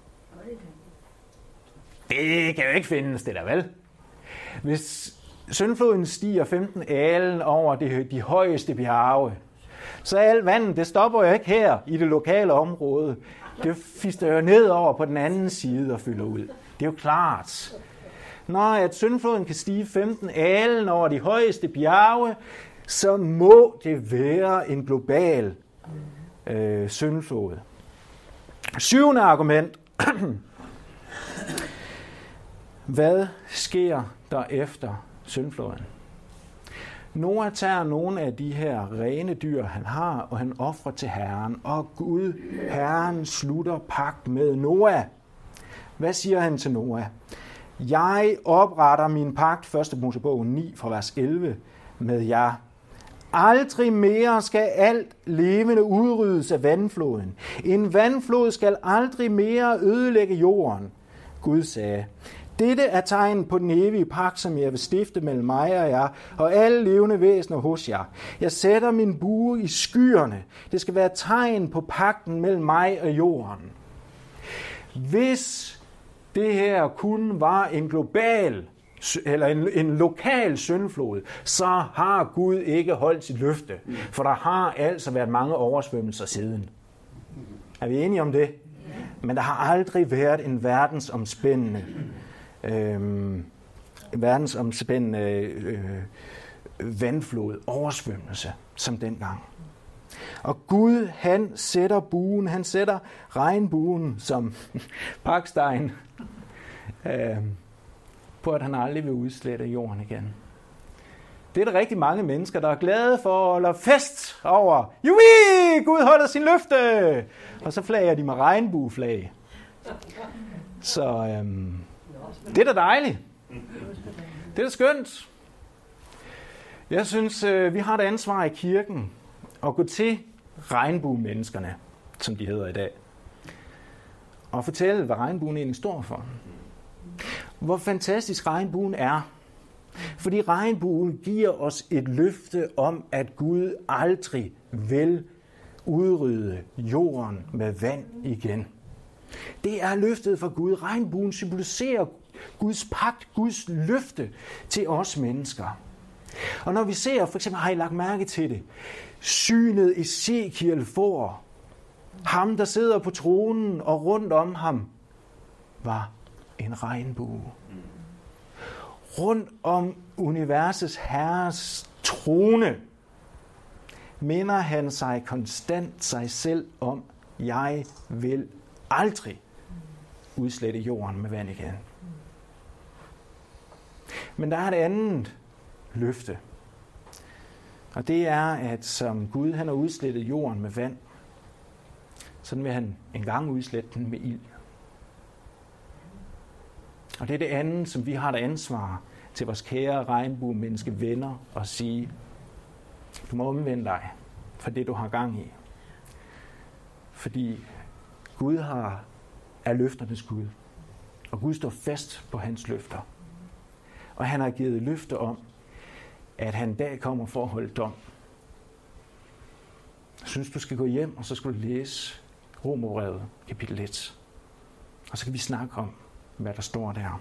Det kan jo ikke findes, det der, vel? Hvis syndfloden stiger femten alen over de, de højeste bjerge, så alt vandet, det stopper jo ikke her i det lokale område. Det fister jo ned over på den anden side og fylder ud. Det er jo klart. Når at syndfloden kan stige femten alen over de højeste bjerge, så må det være en global øh, syndflod. Syvende argument. Hvad sker der efter syndfloden? Noah tager nogle af de her rene dyr, han har, og han ofrer til Herren. Og Gud, Herren, slutter pagt med Noah. Hvad siger han til Noah? Jeg opretter min pagt, første Mosebog ni fra vers elleve, med jer. Aldrig mere skal alt levende udryddes af vandfloden. En vandflod skal aldrig mere ødelægge jorden. Gud sagde, dette er tegn på den evige pagt, som jeg vil stifte mellem mig og jer, og alle levende væsener hos jer. Jeg sætter min bue i skyerne. Det skal være tegn på pagten mellem mig og jorden. Hvis det her kun var en global, eller en, en lokal syndflod, så har Gud ikke holdt sit løfte. For der har altså været mange oversvømmelser siden. Er vi enige om det? Men der har aldrig været en verdensomspændende Øhm, verdensomspændende øh, vandflod, oversvømmelse, som dengang. Og Gud, han sætter buen, han sætter regnbuen som pakstein øh, på, at han aldrig vil udslette jorden igen. Det er der rigtig mange mennesker, der er glade for at holde fest over. Jubi! Gud holder sin løfte! Og så flager de med regnbueflag. Så øhm, det er da dejligt. Det er da skønt. Jeg synes, vi har et ansvar i kirken at gå til regnbuemenneskerne, som de hedder i dag, og fortælle, hvad regnbuen egentlig står for. Hvor fantastisk regnbuen er. Fordi regnbuen giver os et løfte om, at Gud aldrig vil udrydde jorden med vand igen. Det er løftet fra Gud. Regnbuen symboliserer Guds pagt, Guds løfte til os mennesker. Og når vi ser, for eksempel har I lagt mærke til det, synet Ezekiel får, ham der sidder på tronen, og rundt om ham var en regnbue. Rundt om universets herres trone minder han sig konstant sig selv om, jeg vil aldrig udslette jorden med vand igen. Men der er et andet løfte. Og det er, at som Gud han har udslettet jorden med vand, sådan vil han engang udslette den med ild. Og det er det andet, som vi har et ansvar til vores kære regnbuemenneske venner at sige, du må omvende dig for det, du har gang i. Fordi Gud har, er løfternes Gud, og Gud står fast på hans løfter. Og han har givet løfte om, at han en dag kommer for at holde dom. Jeg synes, du skal gå hjem, og så skal du læse Romerbrevet, kapitel et. Og så kan vi snakke om, hvad der står der.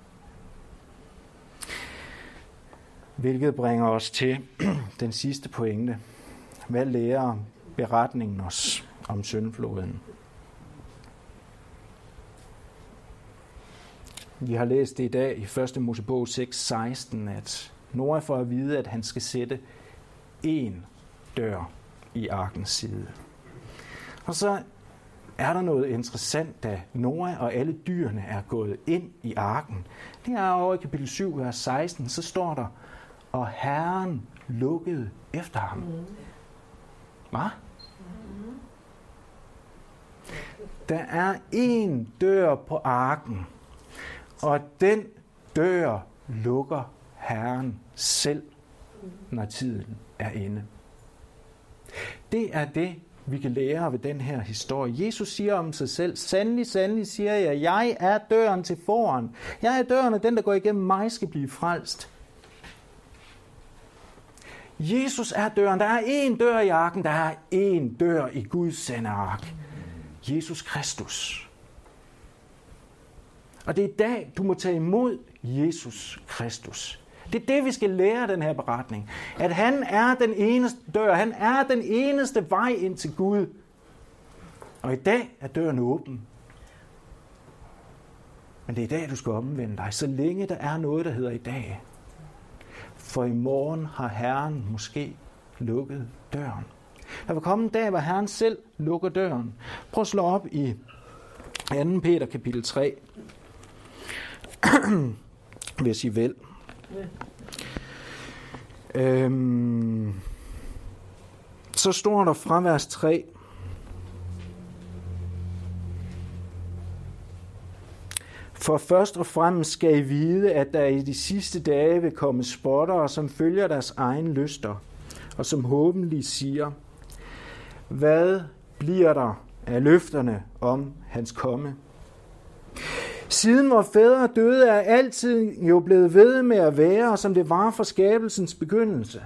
Hvilket bringer os til den sidste pointe. Hvad lærer beretningen os om syndfloden? Vi har læst det i dag i første Mosebog seks seksten, at Noah får at vide, at han skal sætte én dør i arkens side. Og så er der noget interessant, da Noah og alle dyrene er gået ind i arken. Det er over i kapitel syv, vers seksten, så står der, og Herren lukkede efter ham. Hvad? Der er én dør på arken, og den dør lukker Herren selv, når tiden er inde. Det er det, vi kan lære ved den her historie. Jesus siger om sig selv, sandelig, sandelig siger jeg, jeg er døren til foran. Jeg er døren, og den, der går igennem mig, skal blive frelst. Jesus er døren. Der er én dør i arken. Der er én dør i Guds sande ark. Jesus Kristus. Og det er i dag, du må tage imod Jesus Kristus. Det er det, vi skal lære af den her beretning. At han er den eneste dør. Han er den eneste vej ind til Gud. Og i dag er døren åben. Men det er i dag, du skal omvende dig, så længe der er noget, der hedder i dag. For i morgen har Herren måske lukket døren. Der vil komme en dag, hvor Herren selv lukker døren. Prøv at slå op i anden Peter kapitel tre. Hvis I vil. Øhm, så står der fra vers tre. For først og fremmest skal I vide, at der i de sidste dage vil komme spottere, som følger deres egen lyster, og som håbentlig siger, hvad bliver der af løfterne om hans komme? Siden vor fædre døde, er altid jo blevet ved med at være, som det var fra skabelsens begyndelse.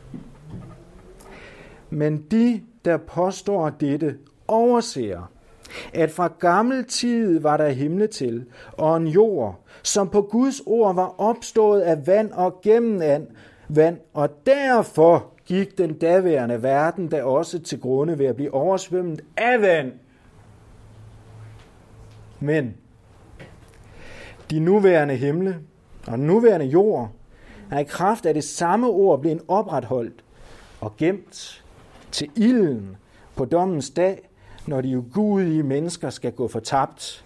Men de, der påstår dette, overser, at fra gammel tid var der himle til, og en jord, som på Guds ord var opstået af vand og gennem vand, og derfor gik den daværende verden da også til grunde ved at blive oversvømmet af vand. Men de nuværende himle og den nuværende jord er i kraft af det samme ord blevet opretholdt og gemt til ilden på dommens dag, når de ugudelige mennesker skal gå fortabt.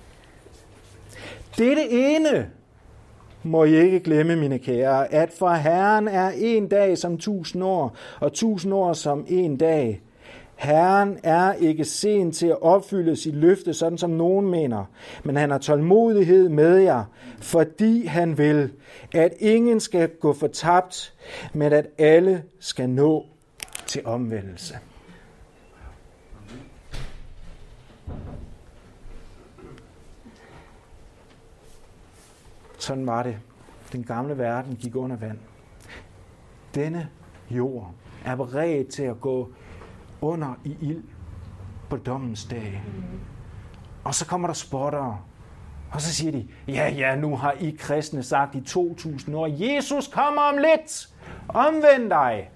Dette ene må I ikke glemme, mine kære, at for Herren er en dag som tusind år, og tusind år som en dag. Herren er ikke sen til at opfylde sit løfte, sådan som nogen mener, men han har tålmodighed med jer, fordi han vil, at ingen skal gå fortabt, men at alle skal nå til omvendelse. Sådan var det. Den gamle verden gik under vand. Denne jord er beredt til at gå under i ild på dommens dag. Og så kommer der spottere, og så siger de, ja, ja, nu har I kristne sagt i to tusind år, Jesus kommer om lidt, omvend dig.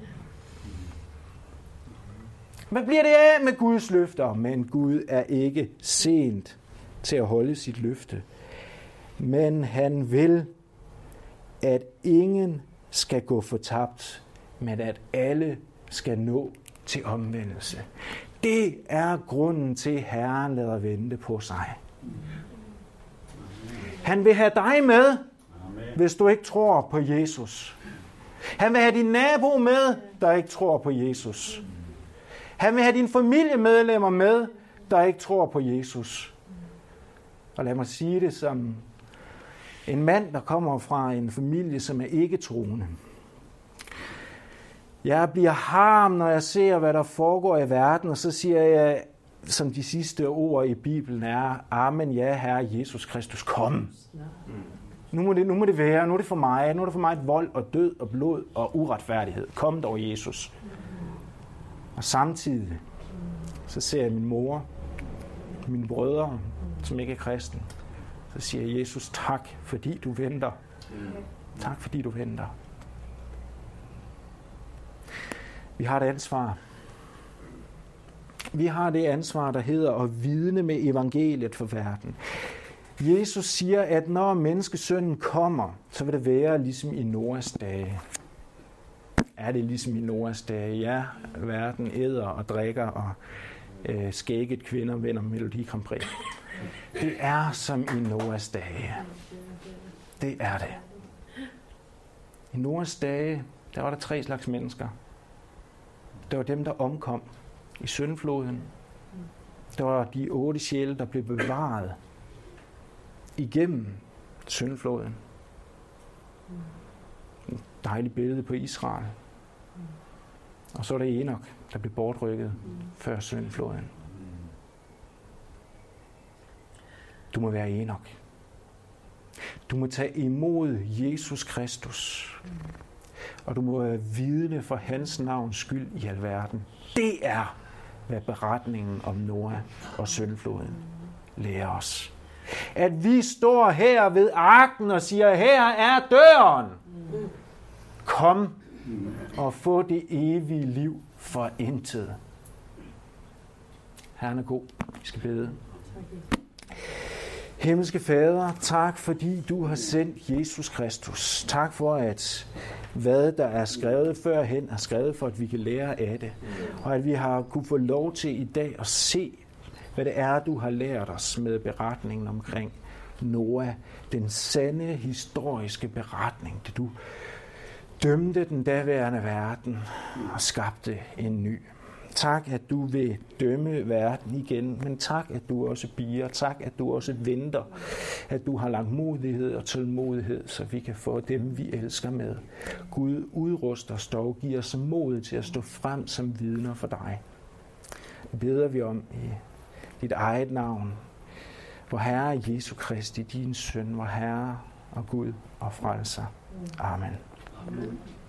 Hvad bliver det af med Guds løfter? Men Gud er ikke sent til at holde sit løfte. Men han vil, at ingen skal gå fortabt, men at alle skal nå til omvendelse. Det er grunden til, at Herren lader vente på sig. Han vil have dig med, hvis du ikke tror på Jesus. Han vil have din nabo med, der ikke tror på Jesus. Han vil have dine familiemedlemmer med, der ikke tror på Jesus. Og lad mig sige det som en mand, der kommer fra en familie, som er ikke troende. Jeg bliver harm, når jeg ser, hvad der foregår i verden, og så siger jeg, som de sidste ord i Bibelen er, amen, ja, Herre Jesus Kristus, kom. Nu må, det, nu må det være, nu er det for mig, nu er det for mig et vold og død og blod og uretfærdighed. Kom dog, Jesus. Og samtidig, så ser jeg min mor, mine brødre, som ikke er kristen. Så siger jeg, Jesus, tak, fordi du venter. Tak, fordi du venter. Vi har et ansvar. Vi har det ansvar, der hedder at vidne med evangeliet for verden. Jesus siger, at når menneskesønnen kommer, så vil det være ligesom i Noas dage. Er det ligesom i Noas dage? Ja, verden æder og drikker, og øh, skægget kvinder vinder Melodi Grand Prix. Det er som i Noas dage. Det er det. I Noas dage, der var der tre slags mennesker. Der var dem, der omkom i syndfloden. Der var de otte sjæle, der blev bevaret igennem syndfloden. Et dejligt billede på Israel. Og så er der Enok, der blev bortrykket før syndfloden. Du må være Enok. Du må tage imod Jesus Kristus. og du må være vidne for hans navns skyld i alverden. Det er, hvad beretningen om Noah og syndfloden lærer os. At vi står her ved arken og siger, her er døren. Kom og få det evige liv for intet. Herren er god. Vi skal bede. Himmelske Fader, tak fordi du har sendt Jesus Kristus. Tak for, at hvad der er skrevet førhen, er skrevet for, at vi kan lære af det. Og at vi har kunne få lov til i dag at se, hvad det er, du har lært os med beretningen omkring Noah. Den sande historiske beretning, det du dømte den daværende verden og skabte en ny. Tak, at du vil dømme verden igen, men tak, at du også bier. Tak, at du også venter, at du har langmodighed og tålmodighed, så vi kan få dem, vi elsker med. Gud, udrust os dog, giv os mod til at stå frem som vidner for dig. Det beder vi om i dit eget navn, vor Herre Jesu Kristi, din søn, vor Herre og Gud og frelser. Amen. Amen.